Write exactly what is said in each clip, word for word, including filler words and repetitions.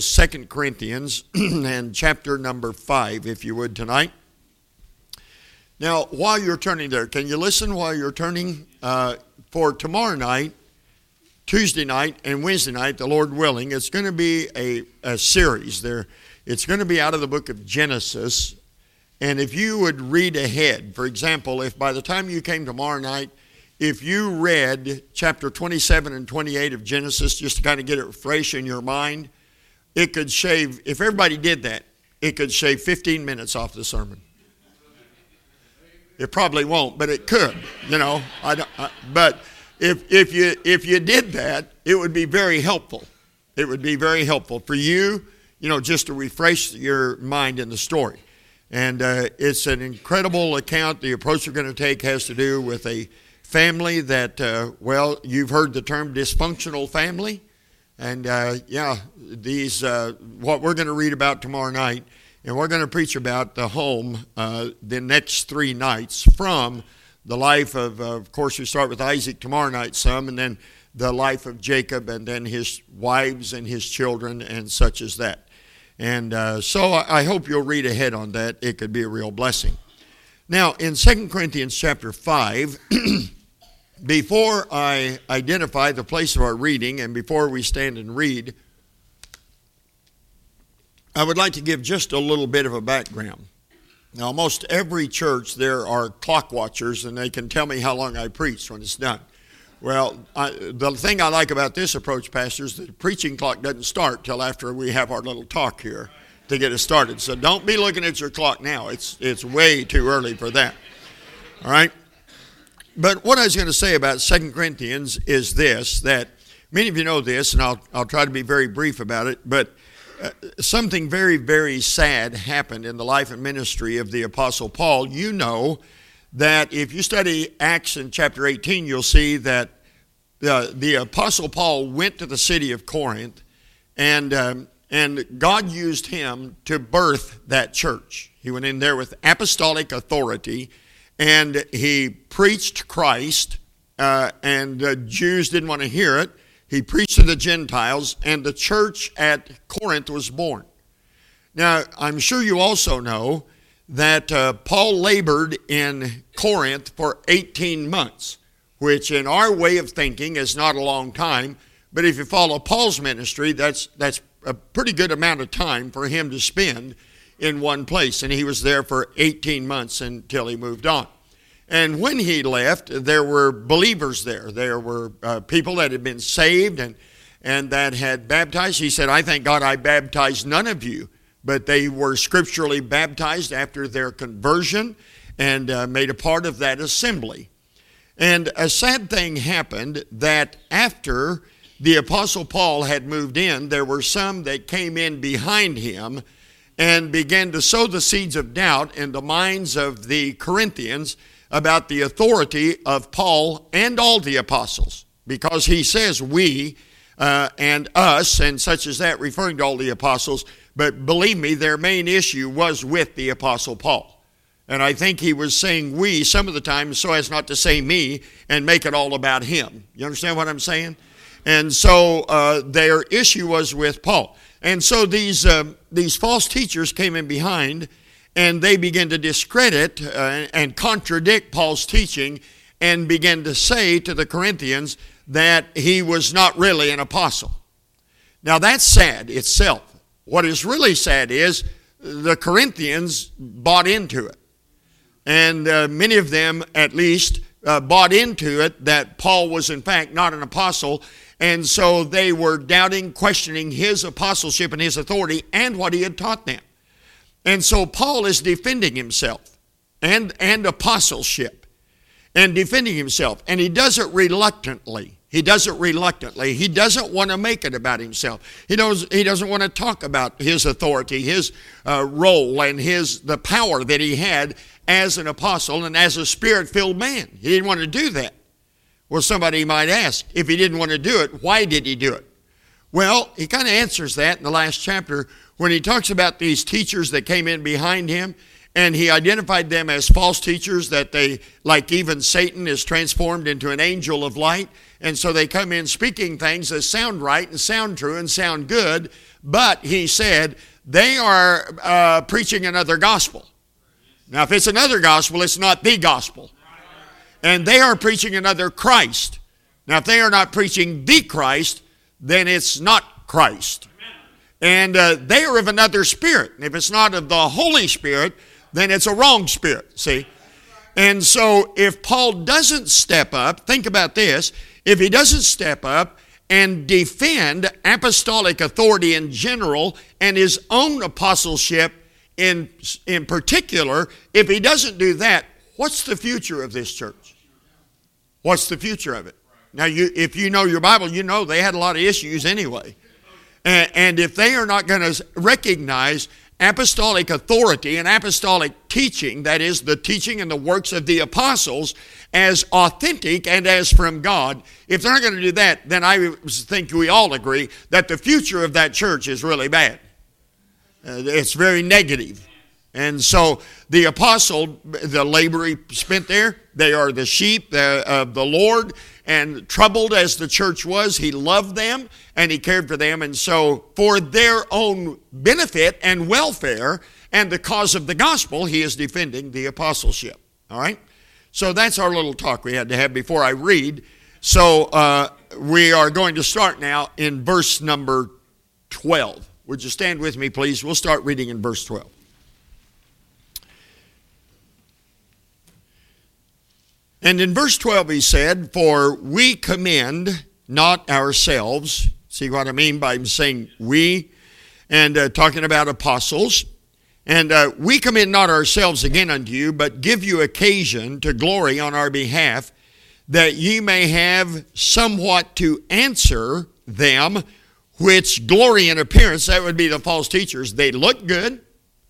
Second Corinthians and chapter number five, if you would, tonight. Now, while you're turning there, can you listen while you're turning? Uh, for tomorrow night, Tuesday night, and Wednesday night, the Lord willing, it's going to be a, a series there. It's going to be out of the book of Genesis. And if you would read ahead, for example, if by the time you came tomorrow night, if you read chapter twenty-seven and twenty-eight of Genesis, just to kind of get it fresh in your mind, it could shave, if everybody did that, it could shave fifteen minutes off the sermon. It probably won't, but it could, you know. I don't, I, but if if you if you did that, it would be very helpful. It would be very helpful for you, you know, just to refresh your mind in the story. And uh, it's an incredible account. The approach we're going to take has to do with a family that, uh, well, you've heard the term dysfunctional family. And, uh, yeah, these uh, what we're going to read about tomorrow night, and we're going to preach about the home uh, the next three nights from the life of, uh, of course, we start with Isaac tomorrow night some, and then the life of Jacob, and then his wives and his children, and such as that. And uh, so I hope you'll read ahead on that. It could be a real blessing. Now, in Second Corinthians chapter five, before I identify the place of our reading and before we stand and read, I would like to give just a little bit of a background. Now, almost every church there are clock watchers, and they can tell me how long I preach when it's done. Well, I, the thing I like about this approach, Pastor, is the preaching clock doesn't start till after we have our little talk here to get us started. So don't be looking at your clock now. It's it's way too early for that. All right? But what I was going to say about Second Corinthians is this, that many of you know this, and I'll I'll try to be very brief about it, but uh, something very, very sad happened in the life and ministry of the Apostle Paul. You know that if you study Acts in chapter eighteen, you'll see that uh, the Apostle Paul went to the city of Corinth, and um, and God used him to birth that church. He went in there with apostolic authority, and he preached Christ, uh, and the Jews didn't want to hear it. He preached to the Gentiles, and the church at Corinth was born. Now, I'm sure you also know that uh, Paul labored in Corinth for eighteen months, which in our way of thinking is not a long time, but if you follow Paul's ministry, that's that's a pretty good amount of time for him to spend in one place, and he was there for eighteen months until he moved on. And when he left, there were believers there. There were uh, people that had been saved and, and that had baptized. He said, I thank God I baptized none of you, but they were scripturally baptized after their conversion and uh, made a part of that assembly. And a sad thing happened that after the Apostle Paul had moved in, there were some that came in behind him and began to sow the seeds of doubt in the minds of the Corinthians about the authority of Paul and all the apostles, because he says we uh, and us and such as that, referring to all the apostles. But believe me, their main issue was with the Apostle Paul. And I think he was saying we some of the time so as not to say me and make it all about him. You understand what I'm saying? And so uh, their issue was with Paul. And so these uh, these false teachers came in behind, and they began to discredit uh, and contradict Paul's teaching and began to say to the Corinthians that he was not really an apostle. Now that's sad itself. What is really sad is the Corinthians bought into it. And uh, many of them, at least, uh, bought into it that Paul was, in fact, not an apostle. And so they were doubting, questioning his apostleship and his authority and what he had taught them. And so Paul is defending himself and, and apostleship and defending himself. And he does it reluctantly. He does it reluctantly. He doesn't want to make it about himself. He knows he doesn't want to talk about his authority, his uh, role, and his the power that he had as an apostle and as a spirit-filled man. He didn't want to do that. Well, somebody might ask, if he didn't want to do it, why did he do it? Well, he kind of answers that in the last chapter when he talks about these teachers that came in behind him, and he identified them as false teachers, that they, like even Satan, is transformed into an angel of light. And so they come in speaking things that sound right and sound true and sound good, but he said they are uh, preaching another gospel. Now, if it's another gospel, it's not the gospel. And they are preaching another Christ. Now, if they are not preaching the Christ, then it's not Christ. And uh, they are of another spirit. And if it's not of the Holy Spirit, then it's a wrong spirit, see? And so if Paul doesn't step up, think about this, if he doesn't step up and defend apostolic authority in general and his own apostleship in, in particular, if he doesn't do that, what's the future of this church? What's the future of it? Now, you, if you know your Bible, you know they had a lot of issues anyway. And, and if they are not going to recognize apostolic authority and apostolic teaching, that is, the teaching and the works of the apostles, as authentic and as from God, if they're not going to do that, then I think we all agree that the future of that church is really bad. Uh, it's very negative. And so the apostle, the labor he spent there, they are the sheep of the Lord, and troubled as the church was, he loved them and he cared for them. And so for their own benefit and welfare and the cause of the gospel, he is defending the apostleship. All right? So that's our little talk we had to have before I read. So uh, we are going to start now in verse number twelve. Would you stand with me, please? We'll start reading in verse twelve. And in verse twelve he said, "For we commend not ourselves." See what I mean by saying we? And uh, talking about apostles. "And uh, we commend not ourselves again unto you, but give you occasion to glory on our behalf, that ye may have somewhat to answer them which glory in appearance." That would be the false teachers. They look good.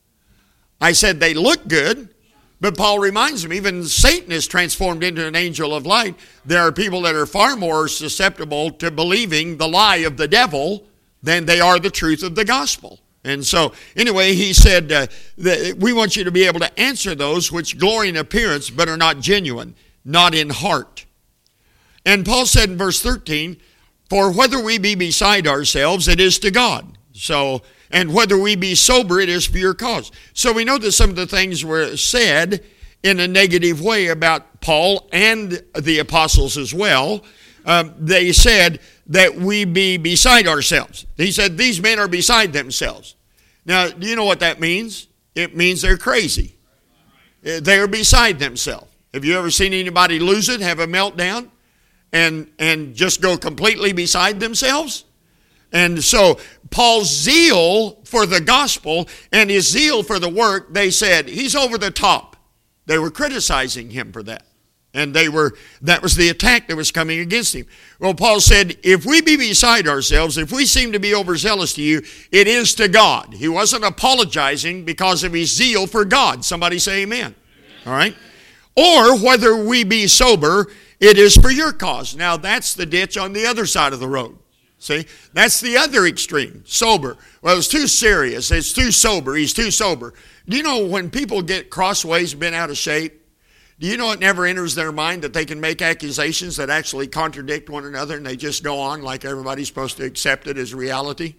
I said they look good. But Paul reminds them, even Satan is transformed into an angel of light. There are people that are far more susceptible to believing the lie of the devil than they are the truth of the gospel. And so, anyway, he said, uh, that we want you to be able to answer those which glory in appearance but are not genuine, not in heart. And Paul said in verse thirteen, "For whether we be beside ourselves, it is to God. So, and whether we be sober, it is for your cause." So we know that some of the things were said in a negative way about Paul and the apostles as well. Um, they said that we be beside ourselves. He said these men are beside themselves. Now, do you know what that means? It means they're crazy. They're beside themselves. Have you ever seen anybody lose it, have a meltdown, and, and just go completely beside themselves? And so Paul's zeal for the gospel and his zeal for the work, they said, he's over the top. They were criticizing him for that. And they were that was the attack that was coming against him. Well, Paul said, if we be beside ourselves, if we seem to be overzealous to you, it is to God. He wasn't apologizing because of his zeal for God. Somebody say amen. Amen. All right? Or whether we be sober, it is for your cause. Now, that's the ditch on the other side of the road. See, that's the other extreme, sober. Well, it's too serious. It's too sober. He's too sober. Do you know when people get crossways, been out of shape, do you know it never enters their mind that they can make accusations that actually contradict one another and they just go on like everybody's supposed to accept it as reality?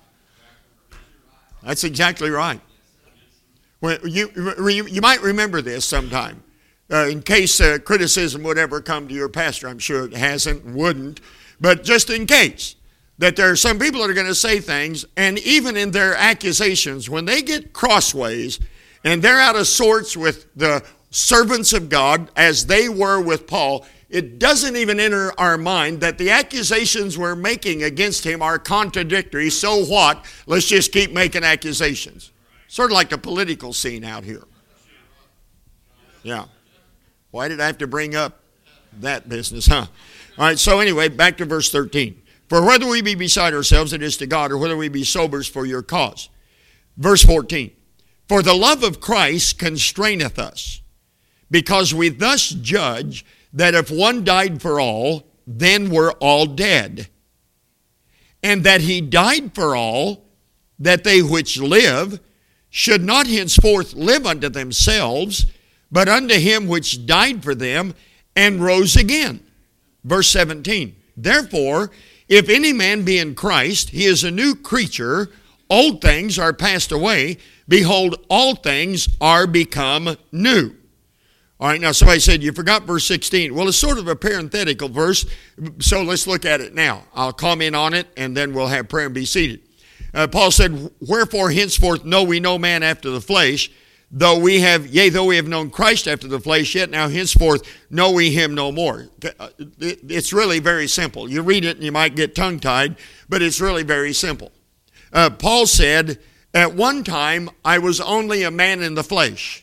That's exactly right. When you, you might remember this sometime. Uh, in case uh, criticism would ever come to your pastor. I'm sure it hasn't, wouldn't. But just in case. That there are some people that are going to say things, and even in their accusations, when they get crossways and they're out of sorts with the servants of God, as they were with Paul, it doesn't even enter our mind that the accusations we're making against him are contradictory. So what? Let's just keep making accusations. Sort of like the political scene out here. Yeah. Why did I have to bring up that business, huh? All right, so anyway, back to verse thirteen. "For whether we be beside ourselves, it is to God, or whether we be sobers for your cause." Verse fourteen. "For the love of Christ constraineth us, because we thus judge that if one died for all, then we're all dead. And that he died for all, that they which live should not henceforth live unto themselves, but unto him which died for them and rose again." Verse seventeen. "Therefore, if any man be in Christ, he is a new creature. old things are passed away. Behold, all things are become new. All right, now somebody said, you forgot verse sixteen. Well, it's sort of a parenthetical verse, so let's look at it now. I'll comment on it, and then we'll have prayer and be seated. Uh, Paul said, wherefore henceforth know we no man after the flesh, though we have, yea, though we have known Christ after the flesh, yet now henceforth know we him no more. It's really very simple. You read it and you might get tongue-tied, but it's really very simple. Uh, Paul said, at one time I was only a man in the flesh.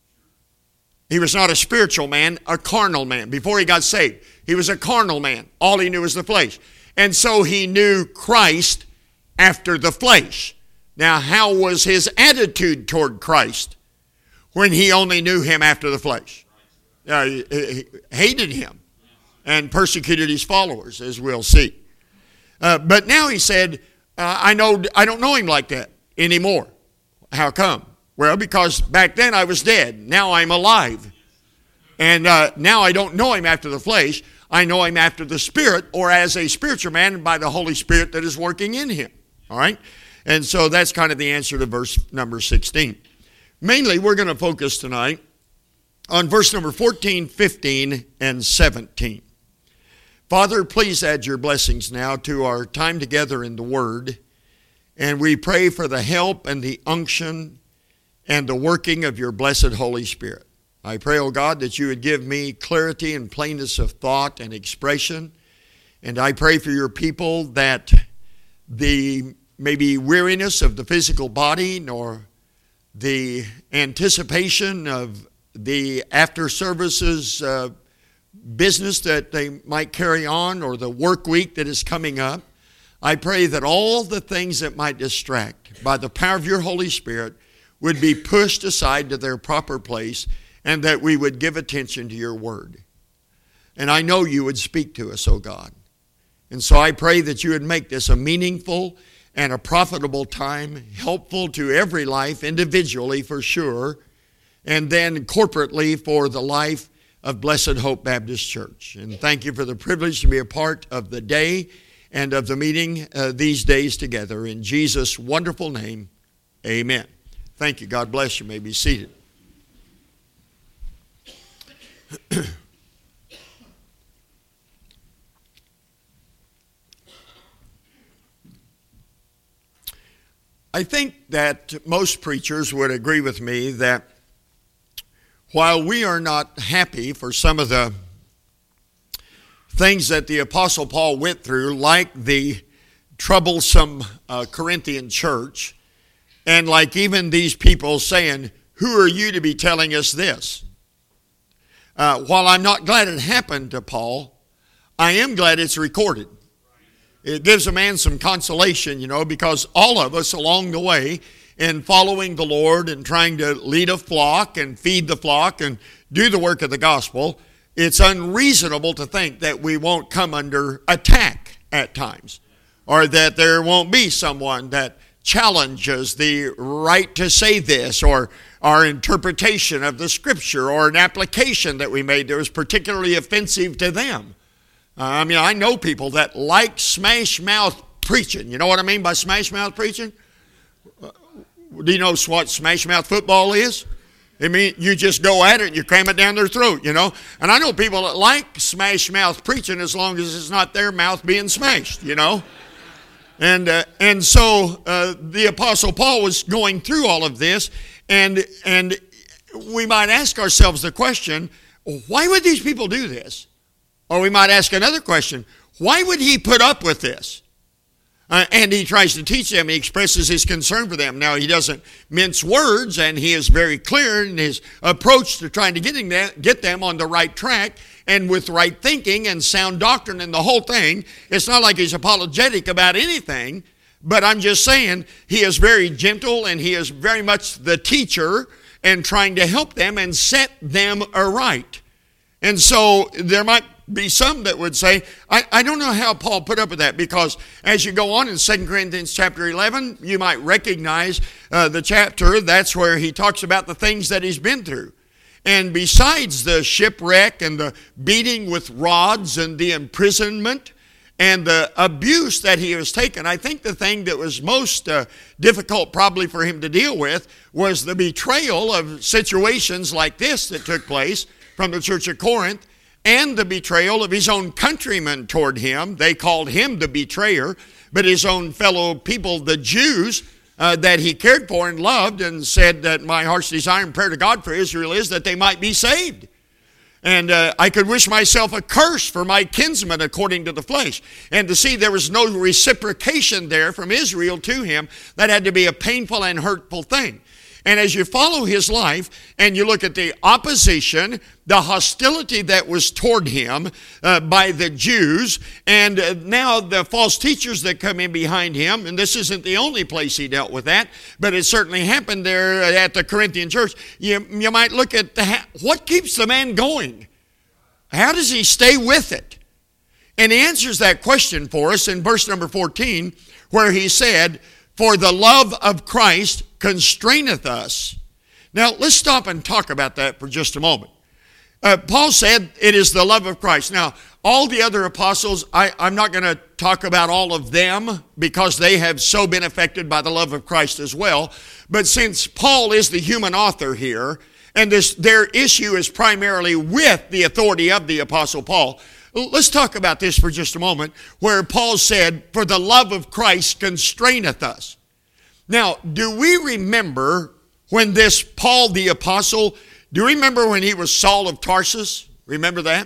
He was not a spiritual man, a carnal man. Before he got saved, he was a carnal man. All he knew was the flesh. And so he knew Christ after the flesh. Now, how was his attitude toward Christ when he only knew him after the flesh? Uh, he, he hated him and persecuted his followers, as we'll see. Uh, but now he said, uh, I know I don't know him like that anymore. How come? Well, because back then I was dead. Now I'm alive. And uh, now I don't know him after the flesh. I know him after the Spirit, or as a spiritual man by the Holy Spirit that is working in him. All right? And so that's kind of the answer to verse number sixteen. Mainly, we're going to focus tonight on verse number fourteen, fifteen, and seventeen. Father, please add your blessings now to our time together in the Word. And we pray for the help and the unction and the working of your blessed Holy Spirit. I pray, O God, that you would give me clarity and plainness of thought and expression. And I pray for your people that the maybe weariness of the physical body, nor the anticipation of the after services uh, business that they might carry on, or the work week that is coming up. I pray that all the things that might distract by the power of your Holy Spirit would be pushed aside to their proper place, and that we would give attention to your word. And I know you would speak to us, O God. And so I pray that you would make this a meaningful and a profitable time, helpful to every life, individually for sure, and then corporately for the life of Blessed Hope Baptist Church. And thank you for the privilege to be a part of the day and of the meeting uh, these days together. In Jesus' wonderful name, amen. Thank you. God bless you. You may be seated. I think that most preachers would agree with me that while we are not happy for some of the things that the Apostle Paul went through, like the troublesome uh, Corinthian church, and like even these people saying, who are you to be telling us this? Uh, while I'm not glad it happened to Paul, I am glad it's recorded. It gives a man some consolation, you know, because all of us along the way in following the Lord and trying to lead a flock and feed the flock and do the work of the gospel, it's unreasonable to think that we won't come under attack at times, or that there won't be someone that challenges the right to say this, or our interpretation of the scripture, or an application that we made that was particularly offensive to them. Uh, I mean, I know people that like smash mouth preaching. You know what I mean by smash mouth preaching? Uh, do you know what smash mouth football is? I mean, you just go at it and you cram it down their throat, you know. And I know people that like smash mouth preaching as long as it's not their mouth being smashed, you know. And uh, and so uh, the Apostle Paul was going through all of this, and and we might ask ourselves the question, why would these people do this? Or we might ask another question, why would he put up with this? Uh, and he tries to teach them, he expresses his concern for them. Now, he doesn't mince words, and he is very clear in his approach to trying to getting them, get them on the right track, and with right thinking and sound doctrine and the whole thing. It's not like he's apologetic about anything, but I'm just saying he is very gentle, and he is very much the teacher and trying to help them and set them aright. And so there might be some that would say, I, I don't know how Paul put up with that, because as you go on in Second Corinthians chapter eleven, you might recognize uh, the chapter. That's where he talks about the things that he's been through. And besides the shipwreck and the beating with rods and the imprisonment and the abuse that he was taken. I think the thing that was most uh, difficult probably for him to deal with was the betrayal of situations like this that took place from the church of Corinth, and the betrayal of his own countrymen toward him. They called him the betrayer, but his own fellow people, the Jews, uh, that he cared for and loved, and said that my heart's desire and prayer to God for Israel is that they might be saved. And uh, I could wish myself a curse for my kinsmen according to the flesh. And to see there was no reciprocation there from Israel to him, that had to be a painful and hurtful thing. And as you follow his life and you look at the opposition, the hostility that was toward him uh, by the Jews, and uh, now the false teachers that come in behind him, and this isn't the only place he dealt with that, but it certainly happened there at the Corinthian church. You, you might look at the, what keeps the man going? How does he stay with it? And he answers that question for us in verse number fourteen, where he said, "For the love of Christ constraineth us." Now, let's stop and talk about that for just a moment. Uh, Paul said it is the love of Christ. Now, all the other apostles, I, I'm not going to talk about all of them because they have so been affected by the love of Christ as well. But since Paul is the human author here, and this, their issue is primarily with the authority of the apostle Paul, let's talk about this for just a moment, where Paul said, "For the love of Christ constraineth us." Now, do we remember when this Paul the apostle, do you remember when he was Saul of Tarsus? Remember that?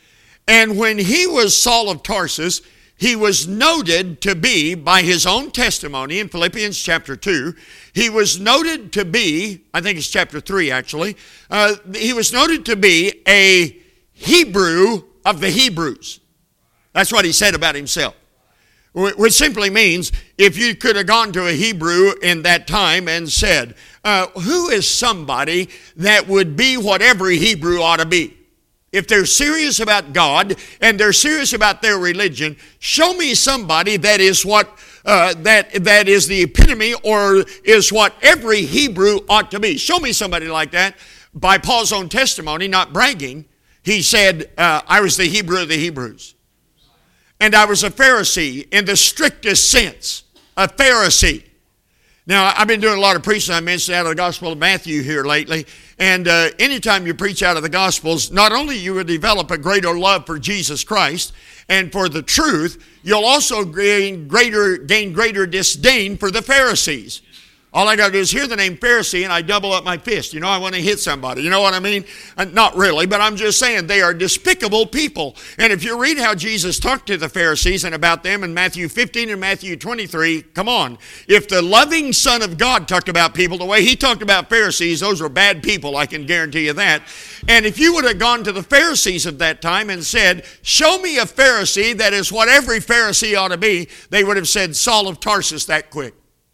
And when he was Saul of Tarsus, he was noted to be, by his own testimony in Philippians chapter two, he was noted to be, I think it's chapter three actually, uh, he was noted to be a Hebrew of the Hebrews. That's what he said about himself. Which simply means, if you could have gone to a Hebrew in that time and said, uh, who is somebody that would be what every Hebrew ought to be? If they're serious about God and they're serious about their religion, show me somebody that is what uh, that that is the epitome or is what every Hebrew ought to be. Show me somebody like that. By Paul's own testimony, not bragging, he said, uh, I was the Hebrew of the Hebrews. And I was a Pharisee in the strictest sense, a Pharisee. Now, I've been doing a lot of preaching. I mentioned out of the Gospel of Matthew here lately. And uh, anytime you preach out of the Gospels, not only you will develop a greater love for Jesus Christ and for the truth, you'll also gain greater, gain greater disdain for the Pharisees. All I got to do is hear the name Pharisee and I double up my fist. You know, I want to hit somebody. You know what I mean? Uh, not really, but I'm just saying they are despicable people. And if you read how Jesus talked to the Pharisees and about them in Matthew fifteen and Matthew twenty-three, come on. If the loving Son of God talked about people the way he talked about Pharisees, those are bad people, I can guarantee you that. And if you would have gone to the Pharisees of that time and said, show me a Pharisee that is what every Pharisee ought to be, they would have said Saul of Tarsus that quick.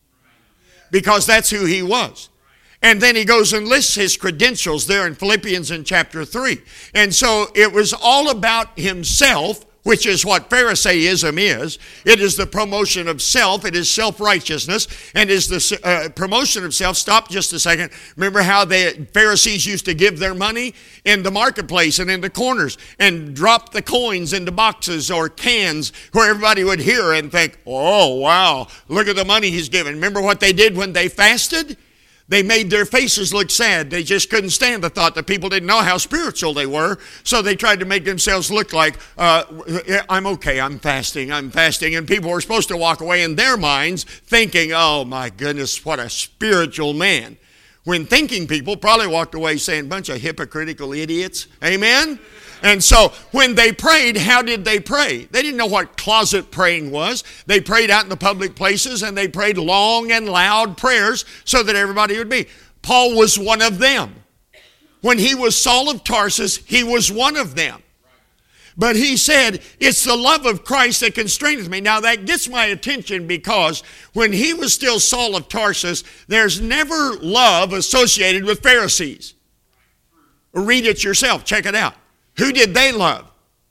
Because that's who he was. And then he goes and lists his credentials there in Philippians in chapter three. And so it was all about himself, which is what Pharisaism is. It is the promotion of self. It is self-righteousness. And is the uh, promotion of self. Stop just a second. Remember how the Pharisees used to give their money in the marketplace and in the corners and drop the coins into boxes or cans where everybody would hear and think, oh, wow, look at the money he's giving. Remember what they did when they fasted? They made their faces look sad. They just couldn't stand the thought that people didn't know how spiritual they were. So they tried to make themselves look like, uh, I'm okay, I'm fasting, I'm fasting. And people were supposed to walk away in their minds thinking, oh my goodness, what a spiritual man. When thinking people probably walked away saying, bunch of hypocritical idiots. Amen? And so when they prayed, how did they pray? They didn't know what closet praying was. They prayed out in the public places and they prayed long and loud prayers so that everybody would be. Paul was one of them. When he was Saul of Tarsus, he was one of them. But he said, it's the love of Christ that constraineth me. Now that gets my attention because when he was still Saul of Tarsus, there's never love associated with Pharisees. Read it yourself. Check it out. Who did they love?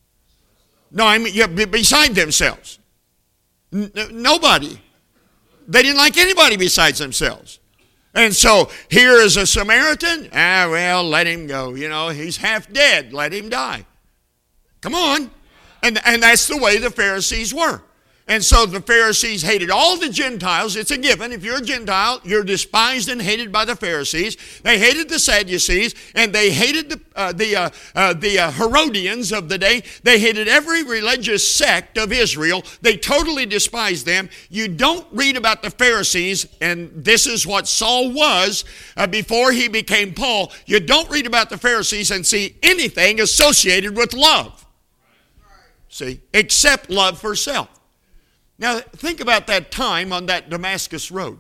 No, I mean, yeah, beside themselves. N- nobody. They didn't like anybody besides themselves. And so here is a Samaritan. Ah, well, let him go. You know, he's half dead. Let him die. Come on. And, and that's the way the Pharisees were. And so the Pharisees hated all the Gentiles. It's a given. If you're a Gentile, you're despised and hated by the Pharisees. They hated the Sadducees, and they hated the uh, the uh, uh, the uh, Herodians of the day. They hated every religious sect of Israel. They totally despised them. You don't read about the Pharisees, and this is what Saul was uh, before he became Paul. You don't read about the Pharisees and see anything associated with love. See, except love for self. Now, think about that time on that Damascus road.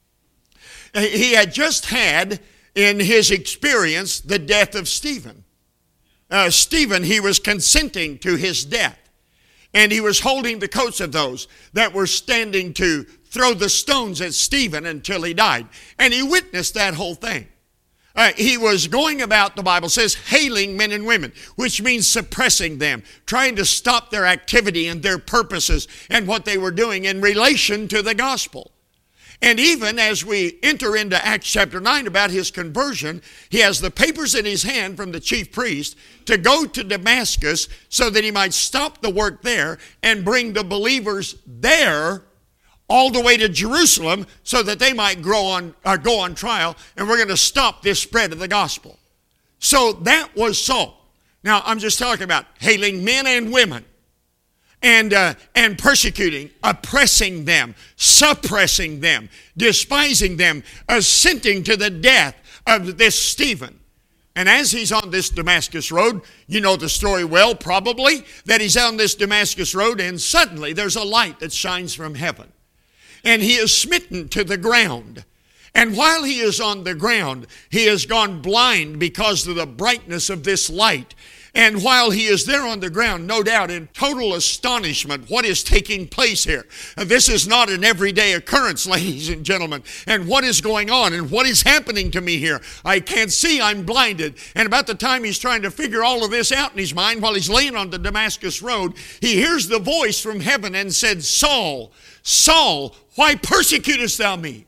He had just had, in his experience, the death of Stephen. Uh, Stephen, he was consenting to his death. And he was holding the coats of those that were standing to throw the stones at Stephen until he died. And he witnessed that whole thing. Uh, he was going about, the Bible says, hailing men and women, which means suppressing them, trying to stop their activity and their purposes and what they were doing in relation to the gospel. And even as we enter into Acts chapter nine about his conversion, he has the papers in his hand from the chief priest to go to Damascus so that he might stop the work there and bring the believers there all the way to Jerusalem so that they might grow on, or go on trial, and we're going to stop this spread of the gospel. So that was Saul. Now, I'm just talking about hailing men and women and, uh, and persecuting, oppressing them, suppressing them, despising them, assenting to the death of this Stephen. And as he's on this Damascus road, you know the story well probably, that he's on this Damascus road and suddenly there's a light that shines from heaven. And he is smitten to the ground. And while he is on the ground, he has gone blind because of the brightness of this light. And while he is there on the ground, no doubt in total astonishment, what is taking place here? This is not an everyday occurrence, ladies and gentlemen. And what is going on? And what is happening to me here? I can't see, I'm blinded. And about the time he's trying to figure all of this out in his mind, while he's laying on the Damascus road, he hears the voice from heaven and said, Saul, Saul, why persecutest thou me?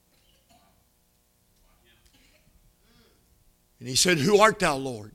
And he said, Who art thou, Lord?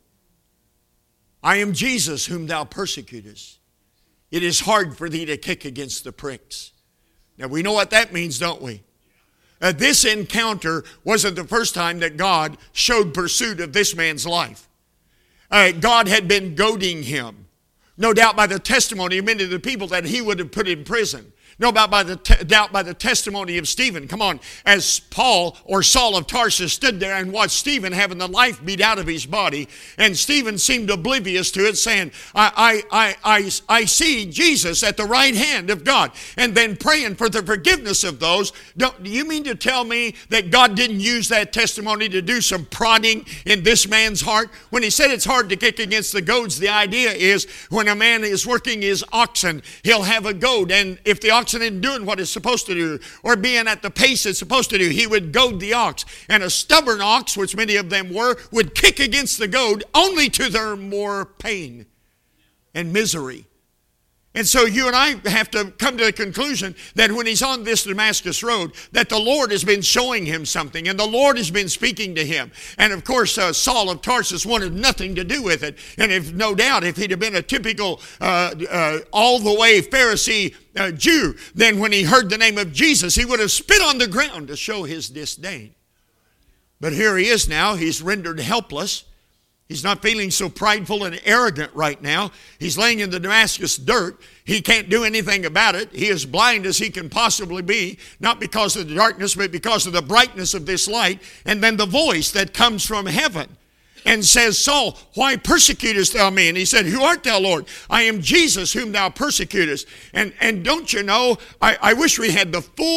I am Jesus whom thou persecutest. It is hard for thee to kick against the pricks. Now we know what that means, don't we? Uh, this encounter wasn't the first time that God showed pursuit of this man's life. Uh, God had been goading him, no doubt by the testimony of many of the people that he would have put in prison. No doubt by the te- doubt by the testimony of Stephen. Come on, as Paul or Saul of Tarsus stood there and watched Stephen having the life beat out of his body, and Stephen seemed oblivious to it, saying, I, I, I, I, I see Jesus at the right hand of God, and then praying for the forgiveness of those. Don't, do you mean to tell me that God didn't use that testimony to do some prodding in this man's heart? When he said it's hard to kick against the goads, the idea is when a man is working his oxen, he'll have a goad, and if the oxen isn't doing what it's supposed to do or being at the pace it's supposed to do, he would goad the ox. And a stubborn ox, which many of them were, would kick against the goad only to their more pain and misery. And so you and I have to come to the conclusion that when he's on this Damascus road, that the Lord has been showing him something, and the Lord has been speaking to him. And of course, uh, Saul of Tarsus wanted nothing to do with it. And if no doubt, if he'd have been a typical uh, uh, all-the-way Pharisee uh, Jew, then when he heard the name of Jesus, he would have spit on the ground to show his disdain. But here he is now. He's rendered helpless. He's not feeling so prideful and arrogant right now. He's laying in the Damascus dirt. He can't do anything about it. He is blind as he can possibly be, not because of the darkness, but because of the brightness of this light. And then the voice that comes from heaven and says, Saul, why persecutest thou me? And he said, Who art thou, Lord? I am Jesus whom thou persecutest. And, and don't you know, I, I wish we had the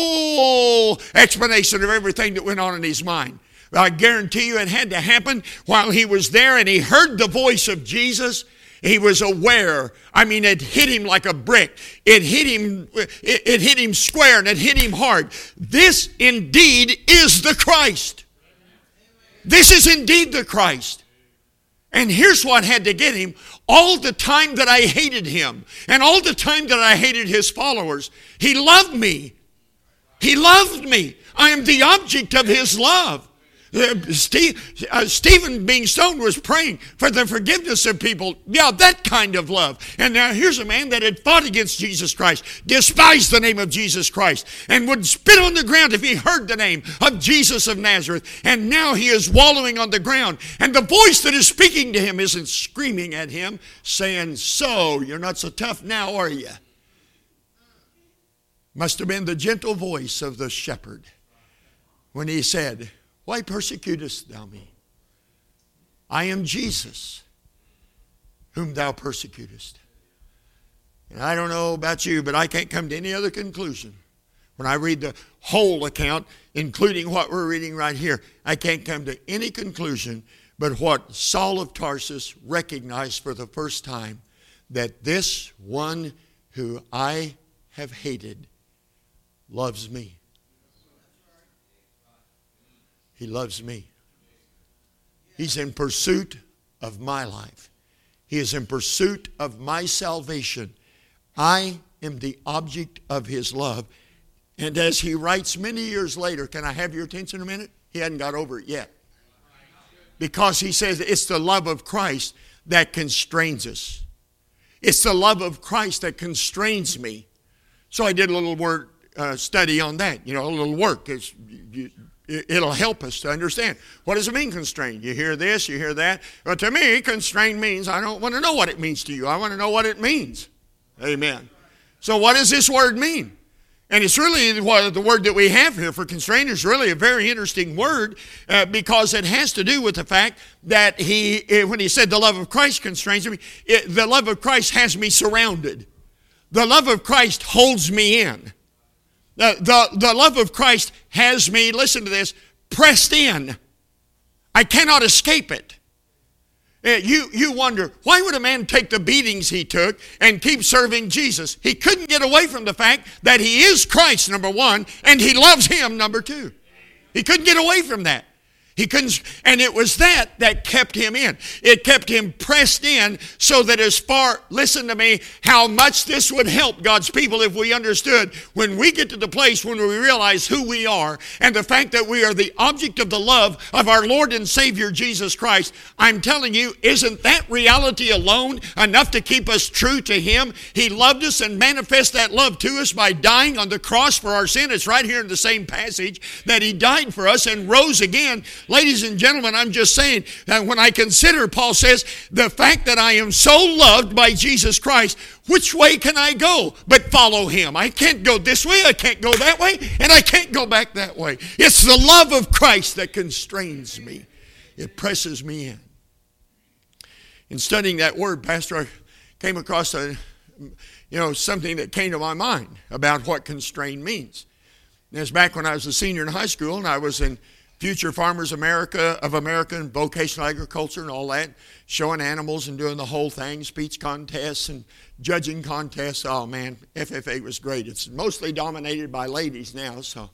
full explanation of everything that went on in his mind. I guarantee you it had to happen while he was there and he heard the voice of Jesus. He was aware. I mean, it hit him like a brick. It hit him, it, it hit him square and it hit him hard. This indeed is the Christ. This is indeed the Christ. And here's what had to get him. All the time that I hated him and all the time that I hated his followers, he loved me. He loved me. I am the object of his love. Uh, Steve, uh, Stephen being stoned was praying for the forgiveness of people. Yeah, that kind of love. And now here's a man that had fought against Jesus Christ, despised the name of Jesus Christ, and would spit on the ground if he heard the name of Jesus of Nazareth. And now he is wallowing on the ground. And the voice that is speaking to him isn't screaming at him, saying, "So, you're not so tough now, are you?" Must have been the gentle voice of the shepherd when he said, "Why persecutest thou me? I am Jesus, whom thou persecutest." And I don't know about you, but I can't come to any other conclusion. When I read the whole account, including what we're reading right here, I can't come to any conclusion but what Saul of Tarsus recognized for the first time, that this one who I have hated loves me. He loves me. He's in pursuit of my life. He is in pursuit of my salvation. I am the object of his love. And as he writes many years later, can I have your attention a minute? He hadn't got over it yet. Because he says it's the love of Christ that constrains us. It's the love of Christ that constrains me. So I did a little word uh, study on that. You know, a little work. It's, you, it'll help us to understand. What does it mean, constrained? You hear this, you hear that. But to me, constrained means I don't want to know what it means to you. I want to know what it means. Amen. So what does this word mean? And it's really what the word that we have here for constrained is really a very interesting word uh, because it has to do with the fact that he, when he said the love of Christ constrains me, it, the love of Christ has me surrounded. The love of Christ holds me in. The, the, the love of Christ has me, listen to this, pressed in. I cannot escape it. You, you wonder, why would a man take the beatings he took and keep serving Jesus? He couldn't get away from the fact that he is Christ, number one, and he loves him, number two. He couldn't get away from that. He couldn't, and it was that that kept him in. It kept him pressed in so that as far, listen to me, how much this would help God's people if we understood when we get to the place when we realize who we are and the fact that we are the object of the love of our Lord and Savior Jesus Christ. I'm telling you, isn't that reality alone enough to keep us true to him? He loved us and manifest that love to us by dying on the cross for our sin. It's right here in the same passage that he died for us and rose again. Ladies and gentlemen, I'm just saying that when I consider, Paul says, the fact that I am so loved by Jesus Christ, which way can I go but follow him? I can't go this way, I can't go that way, and I can't go back that way. It's the love of Christ that constrains me. It presses me in. In studying that word, Pastor, I came across a, you know, something that came to my mind about what constrain means. And it was back when I was a senior in high school, and I was in Future Farmers America of America and vocational agriculture and all that, showing animals and doing the whole thing, speech contests and judging contests. Oh man, F F A was great. It's mostly dominated by ladies now, so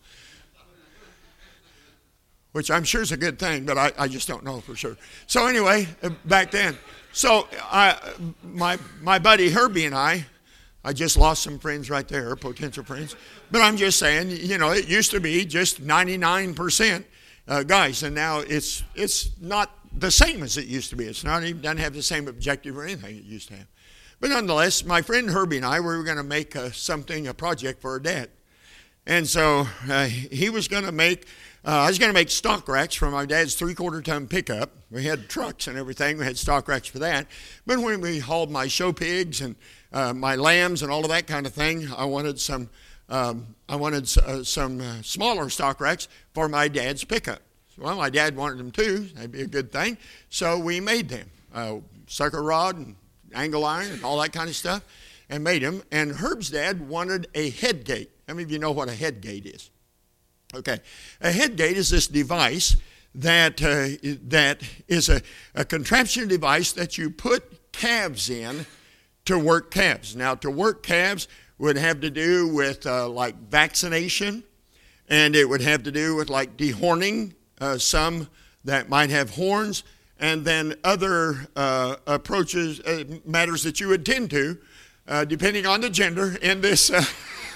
which I'm sure is a good thing, but I, I just don't know for sure. So anyway, back then, so I, my my buddy Herbie and I, I just lost some friends right there, potential friends. But I'm just saying, you know, it used to be just ninety-nine percent. Uh, guys, and now it's it's not the same as it used to be. It's not even doesn't have the same objective or anything it used to have. But nonetheless, my friend Herbie and I we were going to make a, something a project for our dad, and so uh, he was going to make. Uh, I was going to make stock racks for my dad's three-quarter ton pickup. We had trucks and everything. We had stock racks for that. But when we hauled my show pigs and uh, my lambs and all of that kind of thing, I wanted some. Um, I wanted uh, some uh, smaller stock racks for my dad's pickup. Well, my dad wanted them too. That'd be a good thing. So we made them. Uh, sucker rod and angle iron and all that kind of stuff and made them. And Herb's dad wanted a head gate. How many of you know what a head gate is? Okay. A head gate is this device that, uh, that is a, a contraption device that you put calves in to work calves. Now, to work calves would have to do with uh, like vaccination, and it would have to do with like dehorning uh, some that might have horns, and then other uh, approaches, uh, matters that you would tend to, uh, depending on the gender in this uh,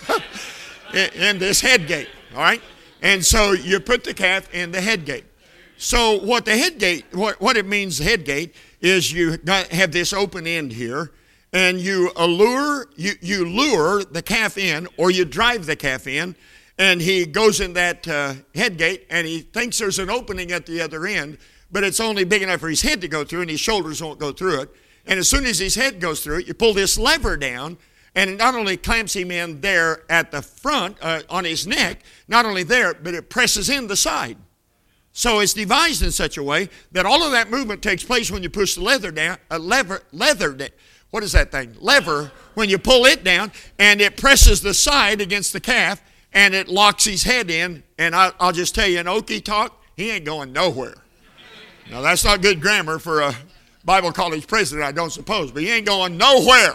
in this head gate. All right, and so you put the calf in the head gate. So what the head gate, what, what it means, head gate, is you got, have this open end here, and you allure, you, you lure the calf in, or you drive the calf in, and he goes in that uh, head gate, and he thinks there's an opening at the other end, but it's only big enough for his head to go through, and his shoulders won't go through it. And as soon as his head goes through it, you pull this lever down, and it not only clamps him in there at the front, uh, on his neck, not only there, but it presses in the side. So it's devised in such a way that all of that movement takes place when you push the leather down, a lever, leather, what is that thing? Lever, when you pull it down, and it presses the side against the calf, and it locks his head in. And I, I'll just tell you, in Okie talk, he ain't going nowhere. Now, that's not good grammar for a Bible college president, I don't suppose, but he ain't going nowhere.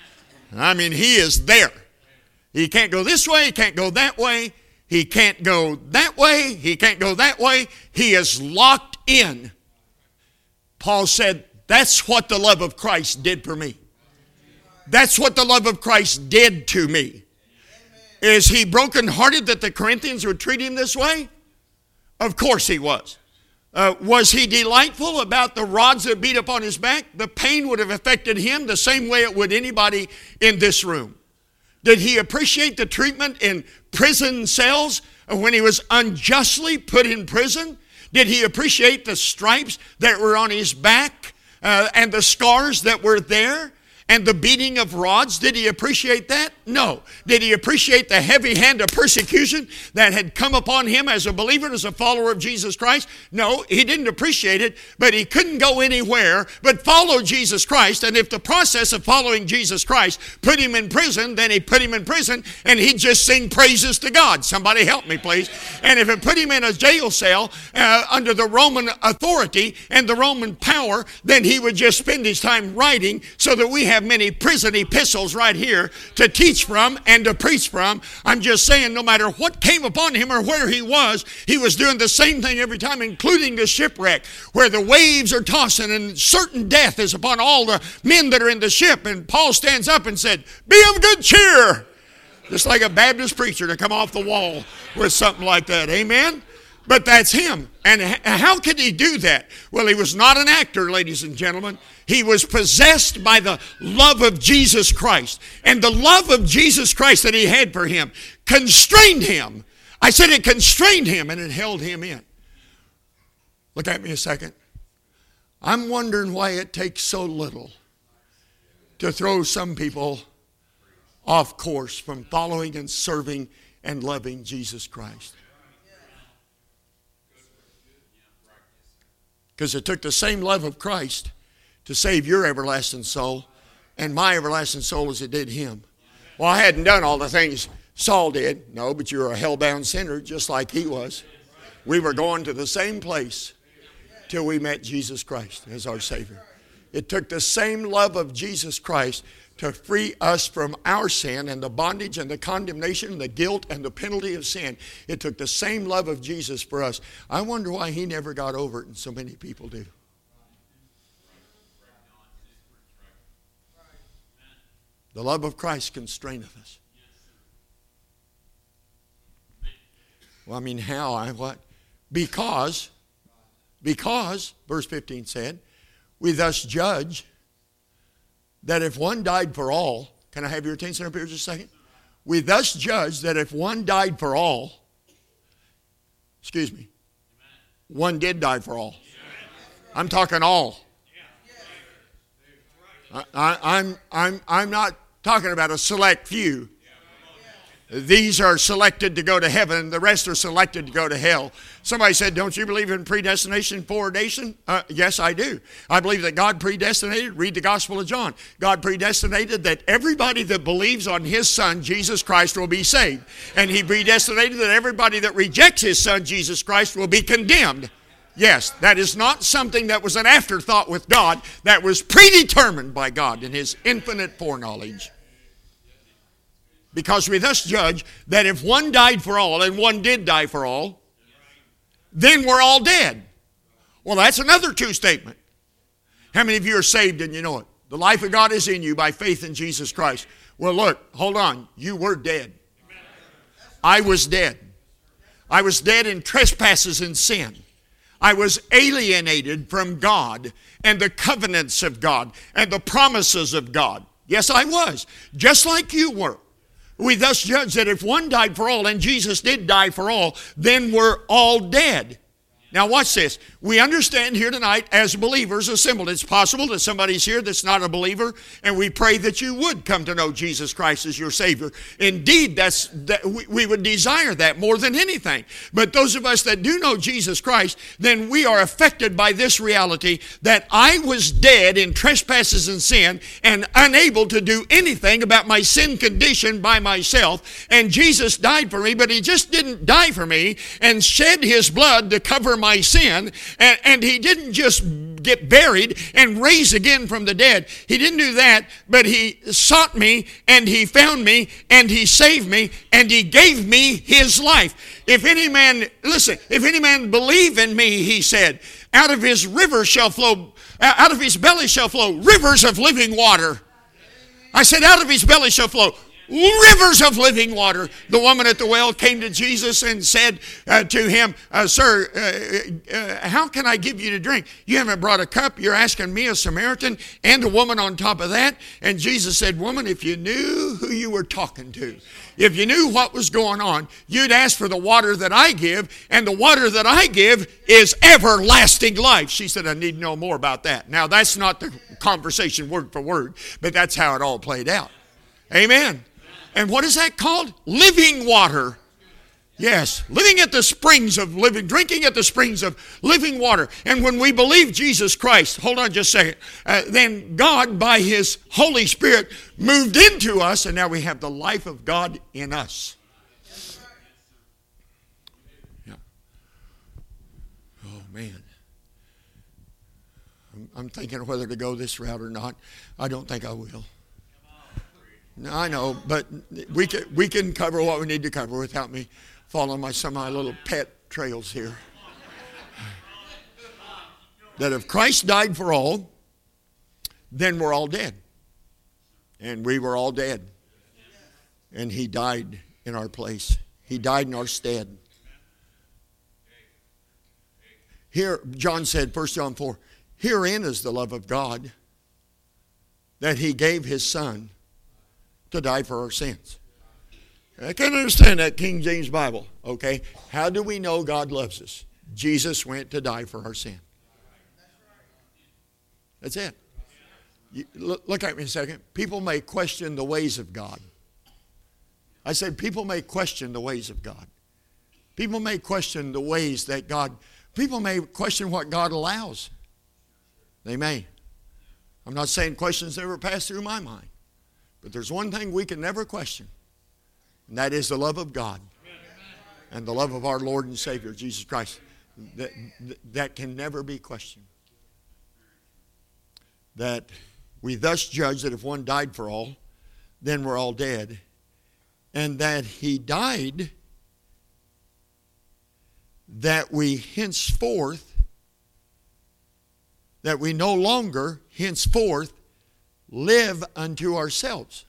I mean, he is there. He can't go this way, he can't go that way. He can't go that way. He can't go that way. He is locked in. Paul said, that's what the love of Christ did for me. That's what the love of Christ did to me. Is he brokenhearted that the Corinthians would treat him this way? Of course he was. Uh, was he delightful about the rods that beat upon his back? The pain would have affected him the same way it would anybody in this room. Did he appreciate the treatment in prison cells when he was unjustly put in prison? Did he appreciate the stripes that were on his back uh, and the scars that were there and the beating of rods? Did he appreciate that? No. Did he appreciate the heavy hand of persecution that had come upon him as a believer and as a follower of Jesus Christ? No, he didn't appreciate it, but he couldn't go anywhere but follow Jesus Christ. And if the process of following Jesus Christ put him in prison, then he put him in prison and he'd just sing praises to God. Somebody help me, please. And if it put him in a jail cell uh, under the Roman authority and the Roman power, then he would just spend his time writing, so that we have many prison epistles right here to teach from and to preach from. I'm just saying, no matter what came upon him or where he was, he was doing the same thing every time, including the shipwreck, where the waves are tossing and certain death is upon all the men that are in the ship. And Paul stands up and said, be of good cheer. Just like a Baptist preacher to come off the wall with something like that. Amen? But that's him. And how could he do that? Well, he was not an actor, ladies and gentlemen. He was possessed by the love of Jesus Christ. And the love of Jesus Christ that he had for him constrained him. I said it constrained him and it held him in. Look at me a second. I'm wondering why it takes so little to throw some people off course from following and serving and loving Jesus Christ. Because it took the same love of Christ to save your everlasting soul and my everlasting soul as it did him. Well, I hadn't done all the things Saul did. No, but you were a hell-bound sinner just like he was. We were going to the same place till we met Jesus Christ as our Savior. It took the same love of Jesus Christ to free us from our sin and the bondage and the condemnation and the guilt and the penalty of sin. It took the same love of Jesus for us. I wonder why he never got over it, and so many people do. The love of Christ constraineth us. Well, I mean, how? I what? Because, because, verse fifteen said, we thus judge that if one died for all, can I have your attention up here just a second? We thus judge that if one died for all, excuse me, one did die for all. I'm talking all. I, I, I'm, I'm, I'm not talking about a select few. These are selected to go to heaven, and the rest are selected to go to hell. Somebody said, don't you believe in predestination and foreordination? Uh, yes, I do. I believe that God predestinated. Read the Gospel of John. God predestinated that everybody that believes on his Son, Jesus Christ, will be saved. And he predestinated that everybody that rejects his Son, Jesus Christ, will be condemned. Yes, that is not something that was an afterthought with God. That was predetermined by God in his infinite foreknowledge. Because we thus judge that if one died for all, and one did die for all, then we're all dead. Well, that's another true statement. How many of you are saved and you know it? The life of God is in you by faith in Jesus Christ. Well, look, hold on. You were dead. I was dead. I was dead in trespasses and sin. I was alienated from God and the covenants of God and the promises of God. Yes, I was, just like you were. We thus judge that if one died for all, and Jesus did die for all, then we're all dead. Now watch this. We understand here tonight as believers assembled. It's possible that somebody's here that's not a believer, and we pray that you would come to know Jesus Christ as your Savior. Indeed, that's that we, we would desire that more than anything. But those of us that do know Jesus Christ, then we are affected by this reality that I was dead in trespasses and sin and unable to do anything about my sin condition by myself. And Jesus died for me, but He just didn't die for me and shed His blood to cover my sin, and, and He didn't just get buried and raise again from the dead. He didn't do that, but He sought me, and He found me, and He saved me, and He gave me His life. If any man, listen, if any man believe in me, He said, out of his river shall flow, out of his belly shall flow rivers of living water. I said, out of his belly shall flow rivers of living water. The woman at the well came to Jesus and said uh, to Him, uh, Sir, uh, uh, how can I give you to drink? You haven't brought a cup. You're asking me, a Samaritan, and a woman on top of that. And Jesus said, woman, if you knew who you were talking to, if you knew what was going on, you'd ask for the water that I give, and the water that I give is everlasting life. She said, I need to know more about that. Now, that's not the conversation word for word, but that's how it all played out. Amen. And what is that called? Living water. Yes, living at the springs of living, drinking at the springs of living water. And when we believe Jesus Christ, hold on just a second, uh, then God by His Holy Spirit moved into us, and now we have the life of God in us. Yeah. Oh, man. I'm, I'm thinking whether to go this route or not. I don't think I will. No, I know, but we can, we can cover what we need to cover without me following my, some of my little pet trails here. That if Christ died for all, then we're all dead. And we were all dead. And He died in our place. He died in our stead. Here, John said, First John four, herein is the love of God, that He gave His Son to die for our sins. I can't understand that King James Bible. Okay, how do we know God loves us? Jesus went to die for our sin. That's it. You, look, look at me a second. People may question the ways of God. I said people may question the ways of God. People may question the ways that God, people may question what God allows. They may. I'm not saying questions never pass through my mind. But there's one thing we can never question, and that is the love of God and the love of our Lord and Savior, Jesus Christ. That, that can never be questioned. That we thus judge that if one died for all, then we're all dead. And that He died that we henceforth, that we no longer henceforth live unto ourselves.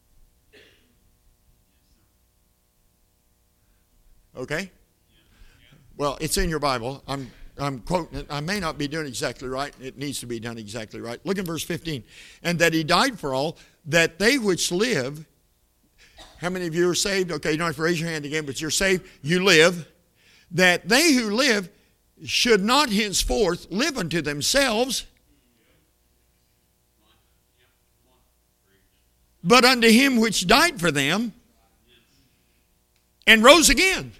Okay? Well, it's in your Bible. I'm I'm quoting it. I may not be doing exactly right. It needs to be done exactly right. Look in verse fifteen. And that He died for all, that they which live. How many of you are saved? Okay, you don't have to raise your hand again, but you're saved. You live. That they who live should not henceforth live unto themselves, but unto Him which died for them and rose again.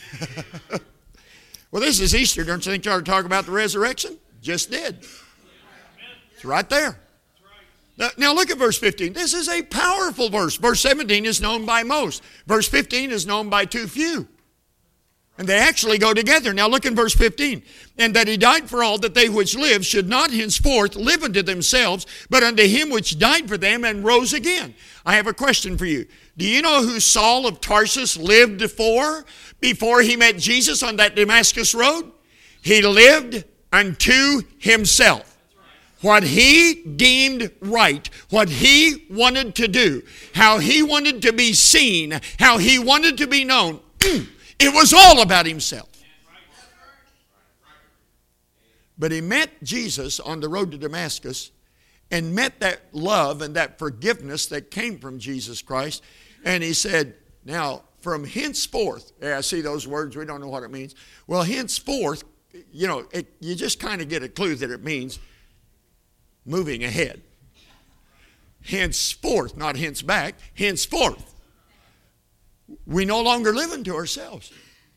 Well, this is Easter. Don't you think you ought to talk about the resurrection? Just did. It's right there. Now, now look at verse fifteen. This is a powerful verse. Verse seventeen is known by most. Verse fifteen is known by too few. And they actually go together. Now look in verse fifteen. And that He died for all, that they which live should not henceforth live unto themselves, but unto Him which died for them and rose again. I have a question for you. Do you know who Saul of Tarsus lived for before he met Jesus on that Damascus road? He lived unto himself. What he deemed right, what he wanted to do, how he wanted to be seen, how he wanted to be known. It was all about himself. But he met Jesus on the road to Damascus and met that love and that forgiveness that came from Jesus Christ. And he said, now, from henceforth, yeah, I see those words, we don't know what it means. Well, henceforth, you know, it, you just kind of get a clue that it means moving ahead. Henceforth, not hence back, henceforth. We no longer live unto ourselves.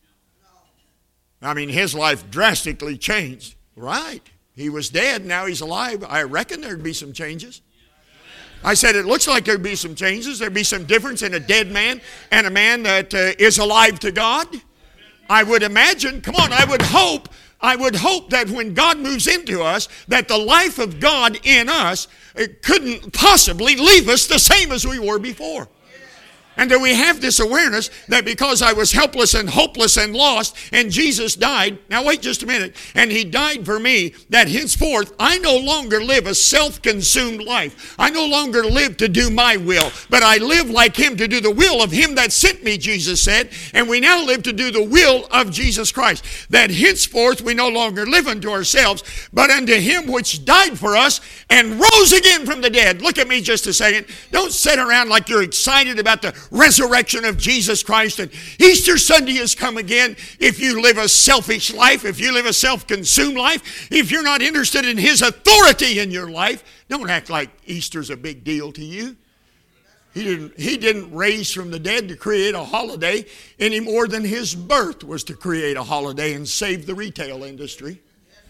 I mean, his life drastically changed. Right. He was dead, now he's alive. I reckon there'd be some changes. I said it looks like there'd be some changes. There'd be some difference in a dead man and a man that uh, is alive to God. I would imagine, come on, I would hope, I would hope that when God moves into us, that the life of God in us it couldn't possibly leave us the same as we were before. And that we have this awareness that because I was helpless and hopeless and lost, and Jesus died, now wait just a minute, and he died for me, that henceforth I no longer live a self-consumed life. I no longer live to do my will, but I live like him to do the will of him that sent me, Jesus said, and we now live to do the will of Jesus Christ. That henceforth we no longer live unto ourselves, but unto him which died for us and rose again from the dead. Look at me just a second. Don't sit around like you're excited about the resurrection of Jesus Christ and Easter Sunday has come again. If you live a selfish life, if you live a self-consumed life, if you're not interested in his authority in your life, don't act like Easter's a big deal to you. He didn't, he didn't raise from the dead to create a holiday any more than his birth was to create a holiday and save the retail industry.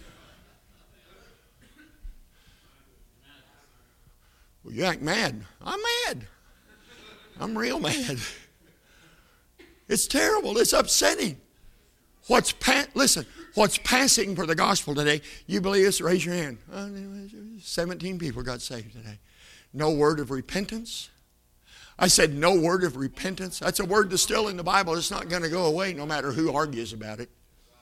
Well, you act mad. I'm mad. I'm real mad. It's terrible. It's upsetting. What's pa- listen, what's passing for the gospel today, you believe this? Raise your hand. seventeen people got saved today. No word of repentance. I said no word of repentance. That's a word that's still in the Bible. It's not going to go away no matter who argues about it.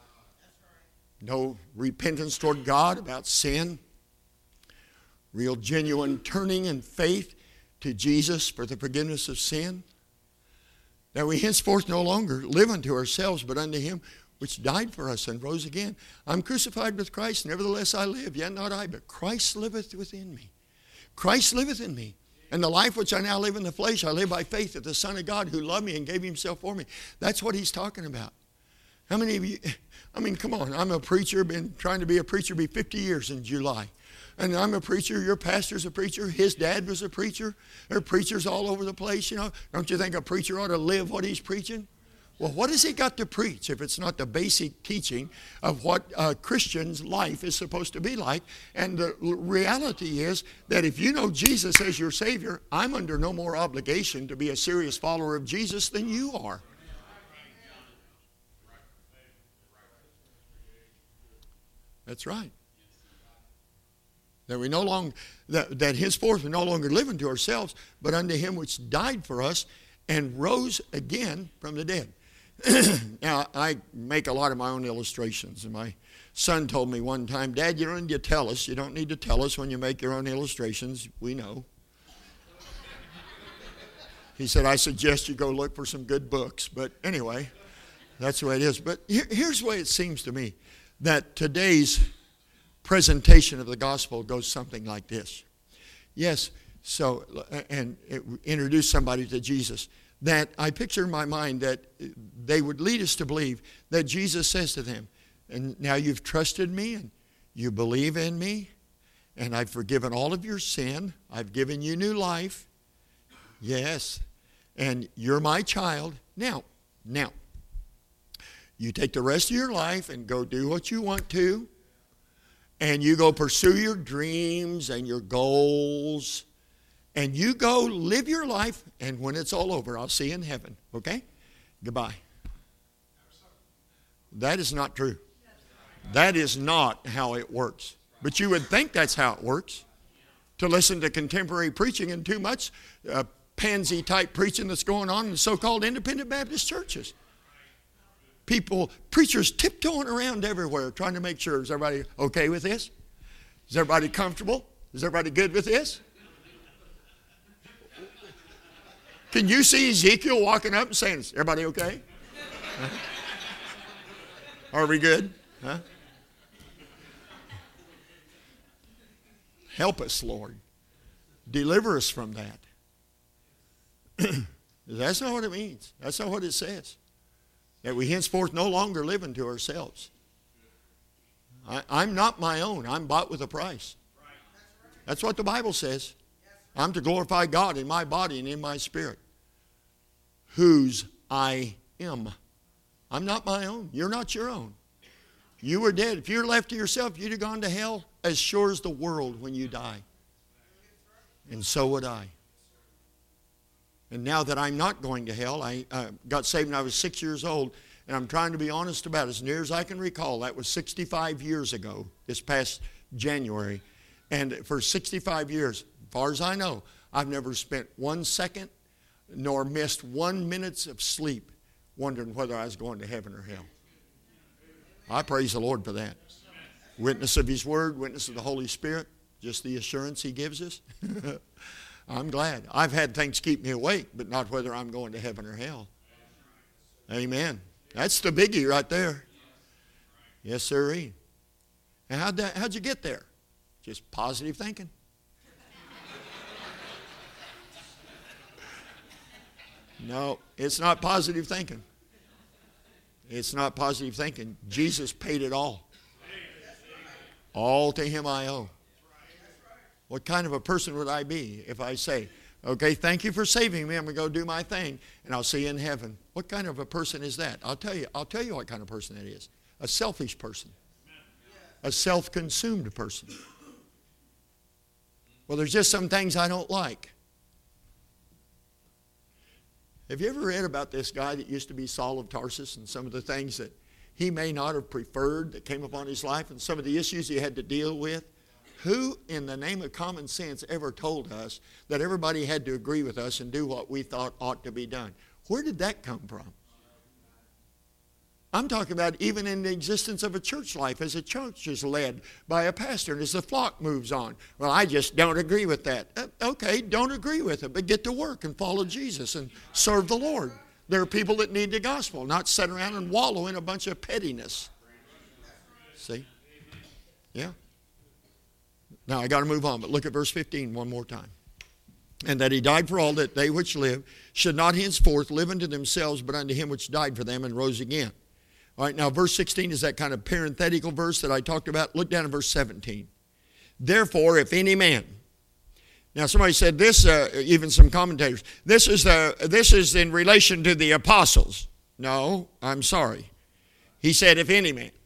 No repentance toward God about sin. Real genuine turning in faith to Jesus for the forgiveness of sin, that we henceforth no longer live unto ourselves, but unto him which died for us and rose again. I'm crucified with Christ, nevertheless I live, yet not I, but Christ liveth within me. Christ liveth in me. And the life which I now live in the flesh, I live by faith that the Son of God who loved me and gave himself for me. That's what he's talking about. How many of you, I mean, come on, I'm a preacher, been trying to be a preacher, be fifty years in July. And I'm a preacher, your pastor's a preacher, his dad was a preacher. There are preachers all over the place, you know. Don't you think a preacher ought to live what he's preaching? Well, what has he got to preach if it's not the basic teaching of what a Christian's life is supposed to be like? And the reality is that if you know Jesus as your Savior, I'm under no more obligation to be a serious follower of Jesus than you are. That's right. That we no longer, that, that henceforth we no longer live unto ourselves, but unto him which died for us and rose again from the dead. Now, I make a lot of my own illustrations, and my son told me one time, Dad, you don't need to tell us. You don't need to tell us when you make your own illustrations. We know. He said, I suggest you go look for some good books. But anyway, that's the way it is. But here, here's the way it seems to me, that today's presentation of the gospel goes something like this. Yes, so, and it, introduce somebody to Jesus. That I picture in my mind that they would lead us to believe that Jesus says to them, and now you've trusted me and you believe in me and I've forgiven all of your sin. I've given you new life. Yes, and you're my child. Now, now, you take the rest of your life and go do what you want to. And you go pursue your dreams and your goals. And you go live your life. And when it's all over, I'll see you in heaven. Okay? Goodbye. That is not true. That is not how it works. But you would think that's how it works. To listen to contemporary preaching and too much uh, pansy-type preaching that's going on in so-called independent Baptist churches. People, preachers tiptoeing around everywhere trying to make sure, is everybody okay with this? Is everybody comfortable? Is everybody good with this? Can you see Ezekiel walking up and saying, is everybody okay? Huh? Are we good? Huh? Help us, Lord. Deliver us from that. That's not what it means. That's not what it says. That we henceforth no longer live unto ourselves. I, I'm not my own. I'm bought with a price. That's what the Bible says. I'm to glorify God in my body and in my spirit. Whose I am. I'm not my own. You're not your own. You were dead. If you're left to yourself, you'd have gone to hell as sure as the world when you die. And so would I. And now that I'm not going to hell, I uh, got saved when I was six years old, and I'm trying to be honest about it. As near as I can recall, that was sixty-five years ago, this past January. And for sixty-five years, as far as I know, I've never spent one second nor missed one minute of sleep wondering whether I was going to heaven or hell. I praise the Lord for that. Witness of His Word, witness of the Holy Spirit, just the assurance He gives us. I'm glad. I've had things keep me awake, but not whether I'm going to heaven or hell. Amen. That's the biggie right there. Yes, sirree. And how'd, that, how'd you get there? Just positive thinking. No, it's not positive thinking. It's not positive thinking. Jesus paid it all. All to Him I owe. What kind of a person would I be if I say, okay, thank you for saving me. I'm going to go do my thing, and I'll see you in heaven. What kind of a person is that? I'll tell you. I'll tell you what kind of person that is. A selfish person. A self-consumed person. Well, there's just some things I don't like. Have you ever read about this guy that used to be Saul of Tarsus and some of the things that he may not have preferred that came upon his life and some of the issues he had to deal with? Who in the name of common sense ever told us that everybody had to agree with us and do what we thought ought to be done? Where did that come from? I'm talking about even in the existence of a church life, as a church is led by a pastor and as the flock moves on. Well, I just don't agree with that. Uh, okay, don't agree with it, but get to work and follow Jesus and serve the Lord. There are people that need the gospel, not sit around and wallow in a bunch of pettiness. See? Yeah. Now, I got to move on, but look at verse fifteen one more time. And that He died for all, that they which live should not henceforth live unto themselves, but unto Him which died for them and rose again. All right, now verse sixteen is that kind of parenthetical verse that I talked about. Look down at verse seventeen. Therefore, if any man. Now, somebody said this, uh, even some commentators, this is, the, this is in relation to the apostles. No, I'm sorry. He said, if any man.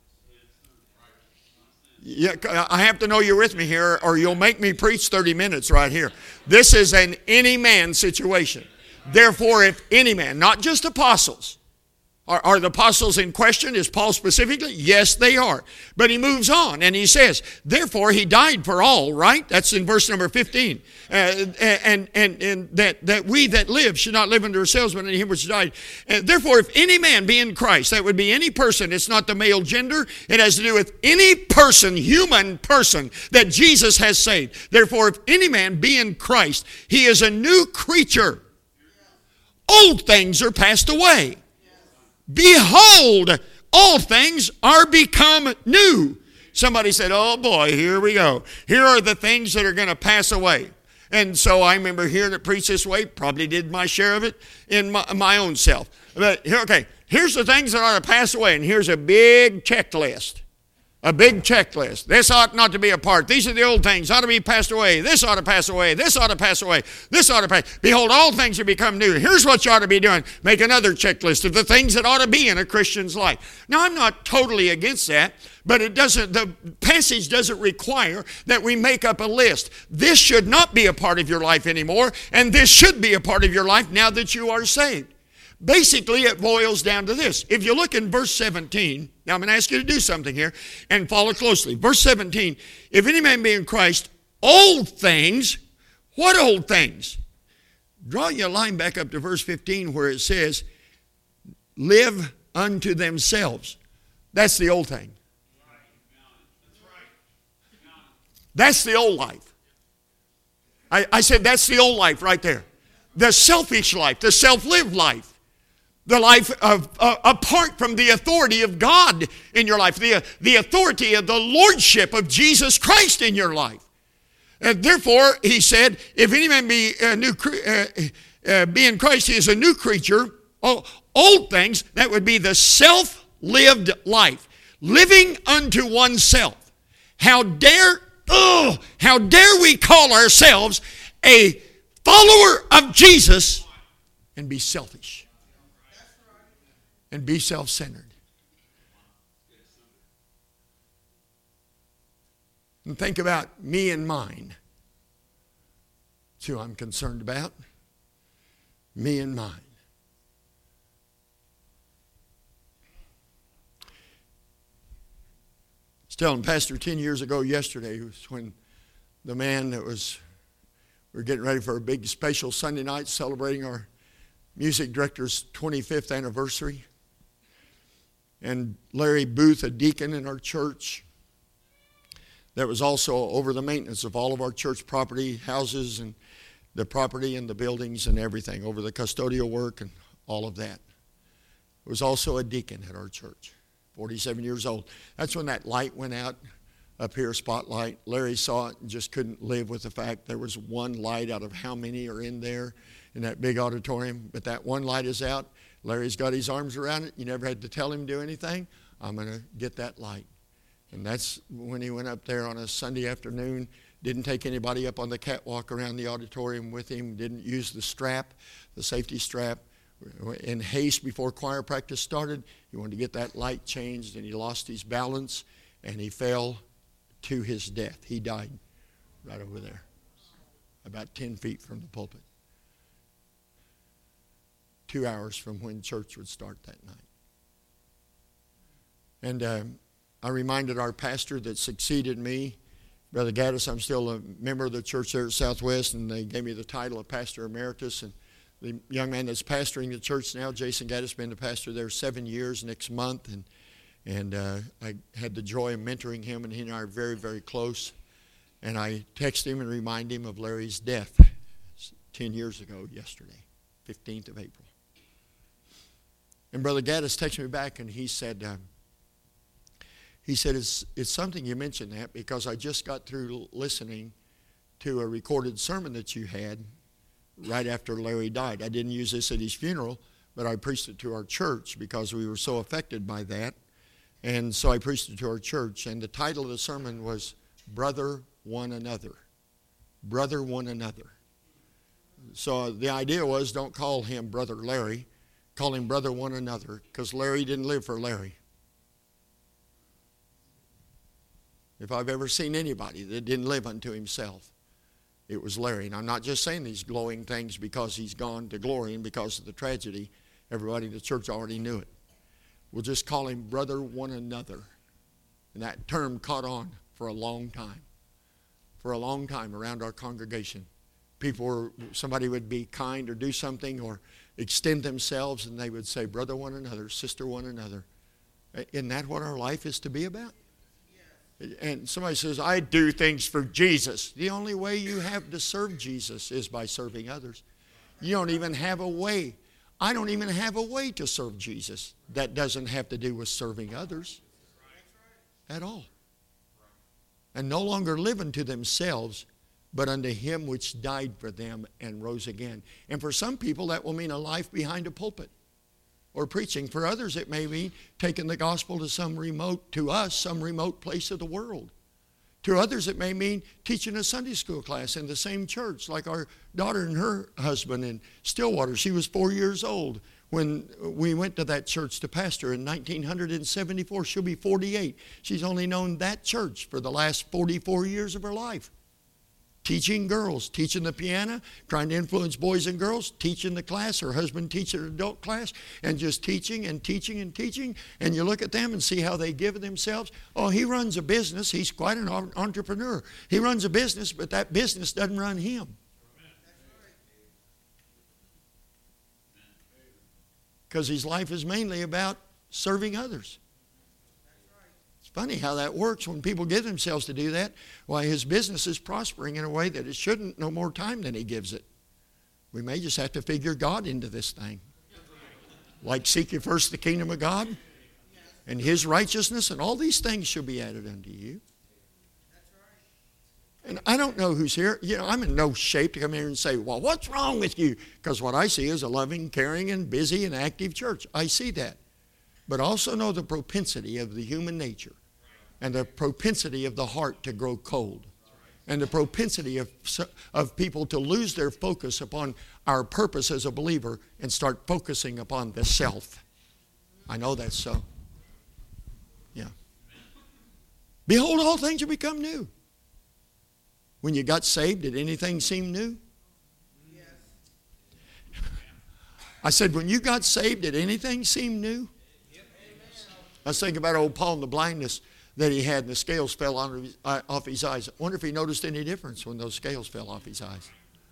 Yeah, I have to know you're with me here, or you'll make me preach thirty minutes right here. This is an any man situation. Therefore, if any man, not just apostles. Are, are the apostles in question? Is Paul specifically? Yes, they are. But he moves on and he says, therefore he died for all, right? That's in verse number fifteen. Uh, and and, and that, that we that live should not live unto ourselves, but unto Him which died. And therefore, if any man be in Christ, that would be any person. It's not the male gender. It has to do with any person, human person, that Jesus has saved. Therefore, if any man be in Christ, he is a new creature. Old things are passed away. Behold, all things are become new. Somebody said, oh boy, here we go. Here are the things that are going to pass away. And so I remember hearing it preached this way, probably did my share of it in my, my own self. But here, okay, here's the things that ought to pass away, and here's a big checklist. A big checklist. This ought not to be a part. These are the old things. Ought to be passed away. This ought to pass away. This ought to pass away. This ought to pass. Behold, all things have become new. Here's what you ought to be doing. Make another checklist of the things that ought to be in a Christian's life. Now, I'm not totally against that, but it doesn't. The passage doesn't require that we make up a list. This should not be a part of your life anymore, and this should be a part of your life now that you are saved. Basically, it boils down to this. If you look in verse seventeen, now I'm going to ask you to do something here and follow closely. Verse seventeen, if any man be in Christ, old things, what old things? Draw your line back up to verse fifteen where it says, live unto themselves. That's the old thing. That's the old life. I, I said that's the old life right there. The selfish life, the self-lived life. The life of, uh, apart from the authority of God in your life. The, the authority of the lordship of Jesus Christ in your life. Uh, therefore, he said, if any man be, a new cre- uh, uh, be in Christ, he is a new creature. Oh, old things, that would be the self-lived life. Living unto oneself. How dare, oh, how dare we call ourselves a follower of Jesus and be selfish and be self-centered. And think about me and mine. That's who I'm concerned about. Me and mine. I was telling Pastor ten years ago yesterday was when the man that was, we were getting ready for a big special Sunday night celebrating our music director's twenty-fifth anniversary. And Larry Booth, a deacon in our church, that was also over the maintenance of all of our church property, houses, and the property and the buildings and everything, over the custodial work and all of that. Was also a deacon at our church, forty-seven years old. That's when that light went out up here, spotlight. Larry saw it and just couldn't live with the fact there was one light out of how many are in there in that big auditorium. But that one light is out. Larry's got his arms around it. You never had to tell him to do anything. I'm going to get that light. And that's when he went up there on a Sunday afternoon, didn't take anybody up on the catwalk around the auditorium with him, didn't use the strap, the safety strap. In haste before choir practice started, he wanted to get that light changed, and he lost his balance, and he fell to his death. He died right over there, about ten feet from the pulpit. Two hours from when church would start that night. And um, I reminded our pastor that succeeded me, Brother Gaddis. I'm still a member of the church there at Southwest, and they gave me the title of Pastor Emeritus. And the young man that's pastoring the church now, Jason Gaddis, been the pastor there seven years next month. And and uh, I had the joy of mentoring him, and he and I are very, very close. And I text him and remind him of Larry's death ten years ago yesterday, fifteenth of April. And Brother Gaddis texted me back, and he said, um, he said, it's, it's something you mentioned that because I just got through listening to a recorded sermon that you had right after Larry died. I didn't use this at his funeral, but I preached it to our church because we were so affected by that. And so I preached it to our church. And the title of the sermon was Brother One Another. Brother One Another. So the idea was don't call him Brother Larry. Call him Brother One Another, because Larry didn't live for Larry. If I've ever seen anybody that didn't live unto himself, it was Larry. And I'm not just saying these glowing things because he's gone to glory and because of the tragedy. Everybody in the church already knew it. We'll just call him Brother One Another. And that term caught on for a long time. For a long time around our congregation. People were, somebody would be kind or do something or extend themselves, and they would say, Brother One Another, Sister One Another. Isn't that what our life is to be about? And somebody says, I do things for Jesus. The only way you have to serve Jesus is by serving others. You don't even have a way. I don't even have a way to serve Jesus that doesn't have to do with serving others at all. And no longer live unto themselves, but unto him which died for them and rose again. And for some people, that will mean a life behind a pulpit or preaching. For others, it may mean taking the gospel to some remote, to us, some remote place of the world. To others, it may mean teaching a Sunday school class in the same church, like our daughter and her husband in Stillwater. She was four years old when we went to that church to pastor in nineteen seventy-four. She'll be forty-eight. She's only known that church for the last forty-four years of her life. Teaching girls, teaching the piano, trying to influence boys and girls, teaching the class, her husband teaching an adult class, and just teaching and teaching and teaching. And you look at them and see how they give themselves. Oh, he runs a business. He's quite an entrepreneur. He runs a business, but that business doesn't run him. Because his life is mainly about serving others. Funny how that works when people give themselves to do that. Why, his business is prospering in a way that it shouldn't no more time than he gives it. We may just have to figure God into this thing. Like seek ye first the kingdom of God and his righteousness, and all these things shall be added unto you. And I don't know who's here. You know, I'm in no shape to come here and say, well, what's wrong with you? Because what I see is a loving, caring, and busy and active church. I see that. But also know the propensity of the human nature and the propensity of the heart to grow cold and the propensity of, of people to lose their focus upon our purpose as a believer and start focusing upon the self. I know that's so. Yeah. Behold, all things have become new. When you got saved, did anything seem new? Yes. I said, when you got saved, did anything seem new? Yep. I was thinking about old Paul and the blindness that he had, and the scales fell on his, uh, off his eyes. I wonder if he noticed any difference when those scales fell off his eyes.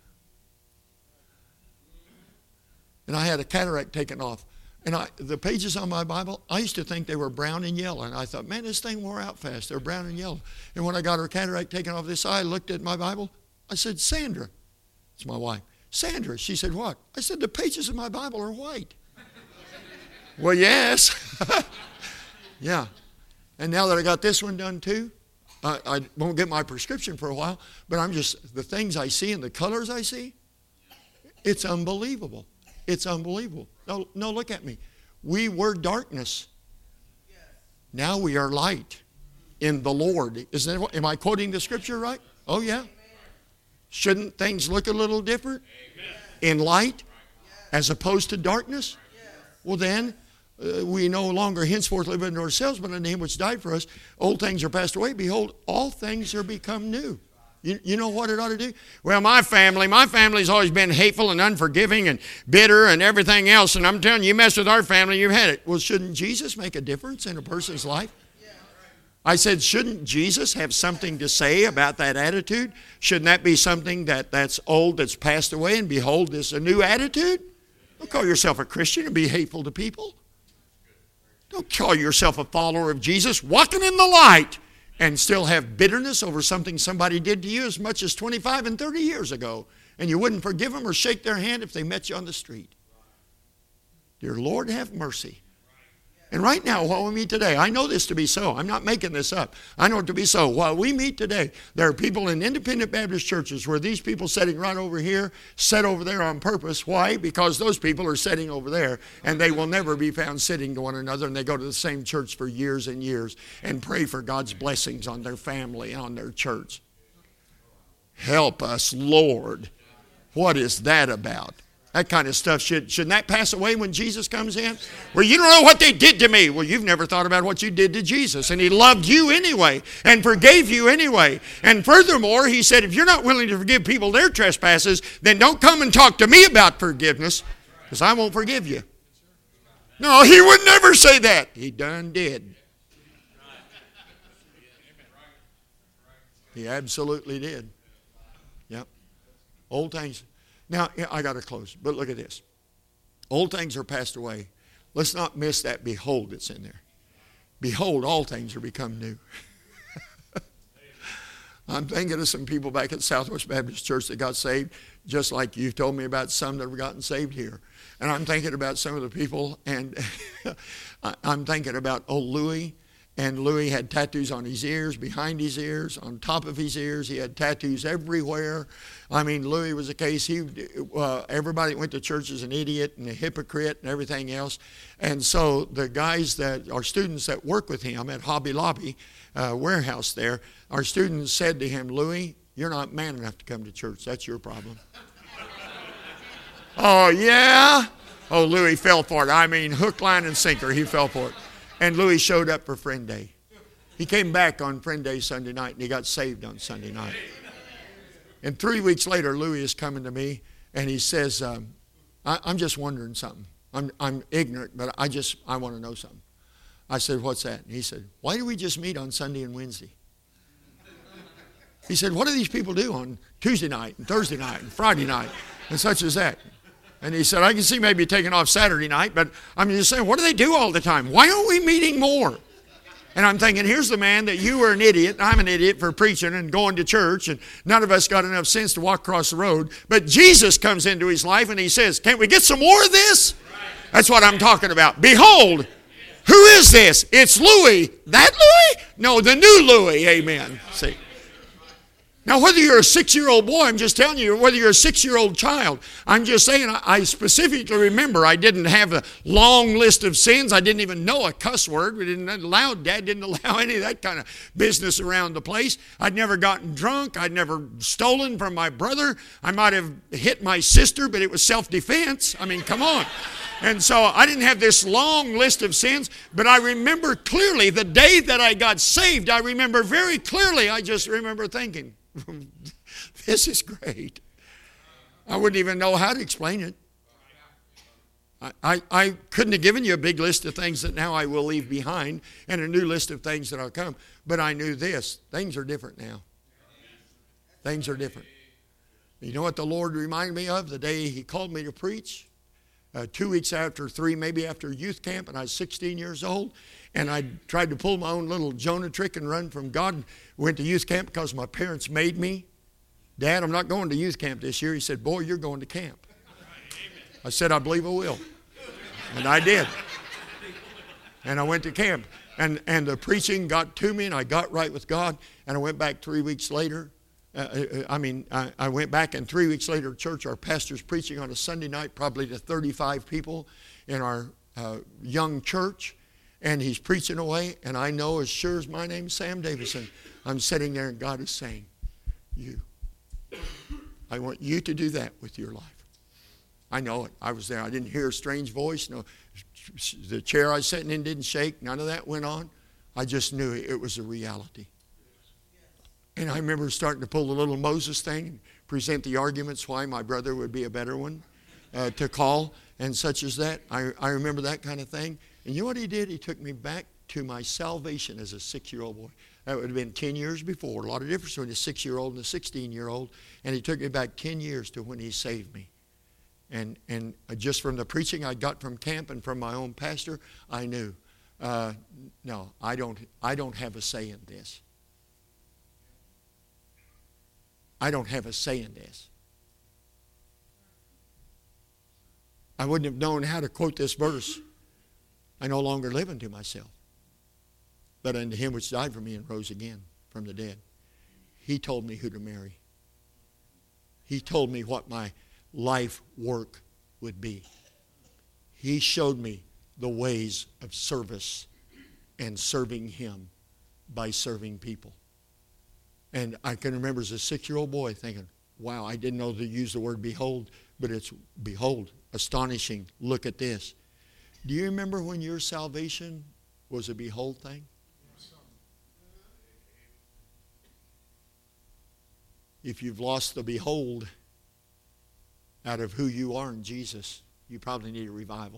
And I had a cataract taken off. And I, the pages on my Bible, I used to think they were brown and yellow. And I thought, man, this thing wore out fast. They're brown and yellow. And when I got her cataract taken off this eye, I looked at my Bible. I said, Sandra. It's my wife. Sandra. She said, what? I said, the pages of my Bible are white. Well, yes. Yeah. And now that I got this one done too, I, I won't get my prescription for a while. But I'm just, the things I see and the colors I see, it's unbelievable. It's unbelievable. No, no, look at me. We were darkness. Now we are light in the Lord. Isn't that, am I quoting the scripture right? Oh, yeah. Shouldn't things look a little different in light as opposed to darkness? Well, then, uh, we no longer henceforth live unto ourselves, but unto him which died for us. Old things are passed away. Behold, all things are become new. You, you know what it ought to do? Well, my family, my family's always been hateful and unforgiving and bitter and everything else. And I'm telling you, you mess with our family, you've had it. Well, shouldn't Jesus make a difference in a person's life? I said, shouldn't Jesus have something to say about that attitude? Shouldn't that be something that, that's old, that's passed away, and behold, this a new attitude? Don't call yourself a Christian and be hateful to people. Don't call yourself a follower of Jesus, walking in the light, and still have bitterness over something somebody did to you as much as twenty-five and thirty years ago. And you wouldn't forgive them or shake their hand if they met you on the street. Dear Lord, have mercy. And right now, while we meet today, I know this to be so. I'm not making this up. I know it to be so. While we meet today, there are people in independent Baptist churches where these people sitting right over here, sit over there on purpose. Why? Because those people are sitting over there, and they will never be found sitting to one another, and they go to the same church for years and years and pray for God's blessings on their family and on their church. Help us, Lord. What is that about? That kind of stuff, should, shouldn't that pass away when Jesus comes in? Well, you don't know what they did to me. Well, you've never thought about what you did to Jesus. And he loved you anyway and forgave you anyway. And furthermore, he said, if you're not willing to forgive people their trespasses, then don't come and talk to me about forgiveness, because I won't forgive you. No, he would never say that. He done did. He absolutely did. Yep. Old things. Now, I got to close, but look at this. Old things are passed away. Let's not miss that behold that's in there. Behold, all things are become new. I'm thinking of some people back at Southwest Baptist Church that got saved, just like you've told me about some that have gotten saved here. And I'm thinking about some of the people, and I'm thinking about old Louis. And Louis had tattoos on his ears, behind his ears, on top of his ears. He had tattoos everywhere. I mean, Louis was a case. He, uh, everybody went to church as an idiot and a hypocrite and everything else. And so the guys that are students that work with him at Hobby Lobby uh, warehouse there, our students said to him, Louis, you're not man enough to come to church. That's your problem. Oh, yeah? Oh, Louis fell for it. I mean, hook, line, and sinker. He fell for it. And Louis showed up for Friend Day. He came back on Friend Day Sunday night, and he got saved on Sunday night. And three weeks later, Louis is coming to me, and he says, um, I, I'm just wondering something. I'm, I'm ignorant, but I just, I want to know something. I said, what's that? And he said, why do we just meet on Sunday and Wednesday? He said, what do these people do on Tuesday night and Thursday night and Friday night and such as that? And he said, I can see maybe taking off Saturday night, but I'm just saying, what do they do all the time? Why aren't we meeting more? And I'm thinking, here's the man that you were an idiot, and I'm an idiot for preaching and going to church, and none of us got enough sense to walk across the road. But Jesus comes into his life, and he says, can't we get some more of this? That's what I'm talking about. Behold, who is this? It's Louis. That Louis? No, the new Louis. Amen. See. Now, whether you're a six-year-old boy, I'm just telling you, whether you're a six-year-old child, I'm just saying, I specifically remember I didn't have a long list of sins. I didn't even know a cuss word. We didn't allow, Dad didn't allow any of that kind of business around the place. I'd never gotten drunk. I'd never stolen from my brother. I might have hit my sister, but it was self-defense. I mean, come on. And so I didn't have this long list of sins, but I remember clearly the day that I got saved. I remember very clearly. I just remember thinking, this is great. I wouldn't even know how to explain it. I, I, I couldn't have given you a big list of things that now I will leave behind and a new list of things that I'll come. But I knew this. Things are different now. Things are different. You know what the Lord reminded me of the day He called me to preach? Uh, two weeks after, three, maybe after youth camp, and I was sixteen years old, and I tried to pull my own little Jonah trick and run from God. Went to youth camp because my parents made me. Dad, I'm not going to youth camp this year. He said, boy, you're going to camp. I said, I believe I will. And I did. And I went to camp. And, and the preaching got to me, and I got right with God, and I went back three weeks later. Uh, I mean, I, I went back, and three weeks later, church, our pastor's preaching on a Sunday night, probably to thirty-five people in our uh, young church, and he's preaching away, and I know as sure as my name's Sam Davison, I'm sitting there, and God is saying, you, I want you to do that with your life. I know it. I was there. I didn't hear a strange voice. No, the chair I was sitting in didn't shake. None of that went on. I just knew it was a reality. And I remember starting to pull the little Moses thing and present the arguments why my brother would be a better one uh, to call and such as that. I, I remember that kind of thing. And you know what he did? He took me back to my salvation as a six-year-old boy. That would have been ten years before. A lot of difference between a six-year-old and a sixteen-year-old. And he took me back ten years to when he saved me. And, and just from the preaching I got from camp and from my own pastor, I knew, uh, no, I don't, I don't have a say in this. I don't have a say in this. I wouldn't have known how to quote this verse. I no longer live unto myself, but unto him which died for me and rose again from the dead. He told me who to marry. He told me what my life work would be. He showed me the ways of service and serving him by serving people. And I can remember as a six-year-old boy thinking, wow, I didn't know to use the word behold, but it's behold, astonishing, look at this. Do you remember when your salvation was a behold thing? If you've lost the behold out of who you are in Jesus, you probably need a revival.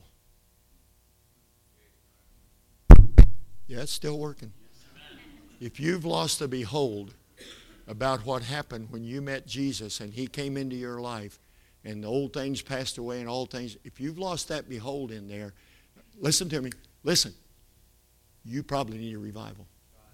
Yeah, it's still working. If you've lost the behold about what happened when you met Jesus and he came into your life and the old things passed away and all things, if you've lost that behold in there, listen to me, listen, you probably need a revival.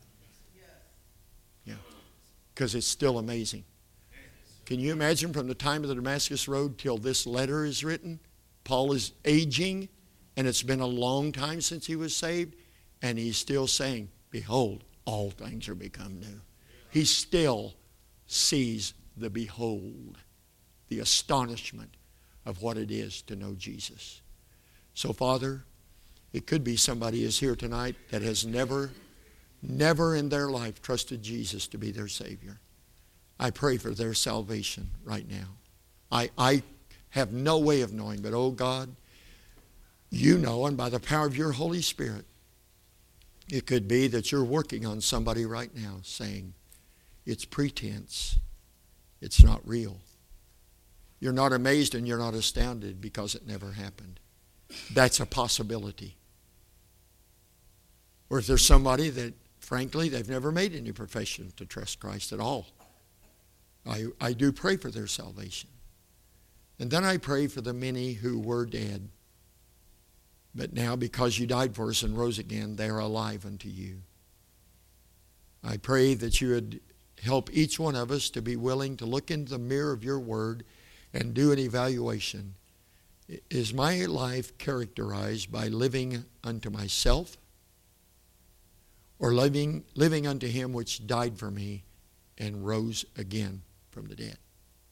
Yeah, because it's still amazing. Can you imagine from the time of the Damascus Road till this letter is written, Paul is aging and it's been a long time since he was saved and he's still saying, behold, all things are become new. He still sees the behold, the astonishment of what it is to know Jesus. So, Father, it could be somebody is here tonight that has never, never in their life trusted Jesus to be their Savior. I pray for their salvation right now. I, I have no way of knowing, but oh God, you know, and by the power of your Holy Spirit, it could be that you're working on somebody right now saying, it's pretense. It's not real. You're not amazed and you're not astounded because it never happened. That's a possibility. Or if there's somebody that, frankly, they've never made any profession to trust Christ at all, I, I do pray for their salvation. And then I pray for the many who were dead, but now because you died for us and rose again, they are alive unto you. I pray that you would help each one of us to be willing to look into the mirror of your word and do an evaluation. Is my life characterized by living unto myself or living, living unto him which died for me and rose again from the dead.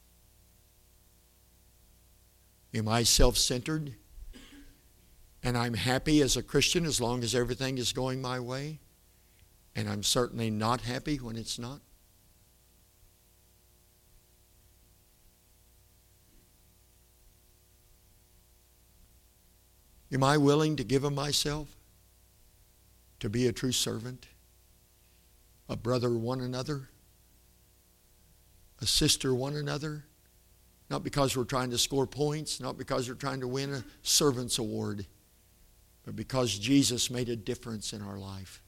Am I self-centered? And I'm happy as a Christian as long as everything is going my way? And I'm certainly not happy when it's not? Am I willing to give of myself to be a true servant, a brother one another, a sister one another? Not because we're trying to score points, not because we're trying to win a servant's award, but because Jesus made a difference in our life.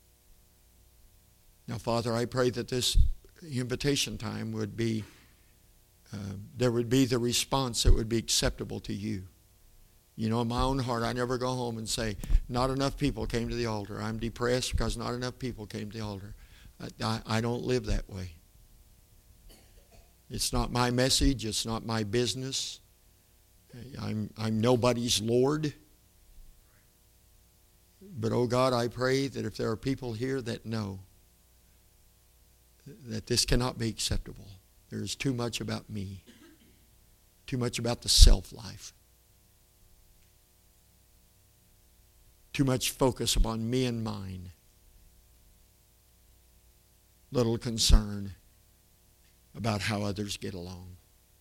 Now, Father, I pray that this invitation time would be, uh, there would be the response that would be acceptable to you. You know, in my own heart, I never go home and say, not enough people came to the altar. I'm depressed because not enough people came to the altar. I, I, I don't live that way. It's not my message. It's not my business. I'm, I'm nobody's Lord. But, oh God, I pray that if there are people here that know that this cannot be acceptable, there's too much about me, too much about the self-life, too much focus upon me and mine, little concern about how others get along.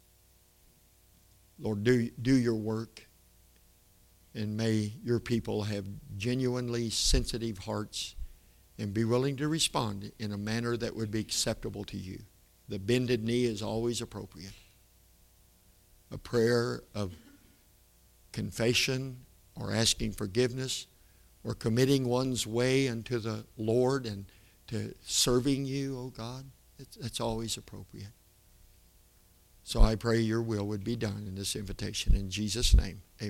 Lord, do, do your work, and may your people have genuinely sensitive hearts and be willing to respond in a manner that would be acceptable to you. The bended knee is always appropriate. A prayer of confession or asking forgiveness or committing one's way unto the Lord and to serving you, oh God, that's always appropriate. So I pray your will would be done in this invitation. In Jesus' name, amen.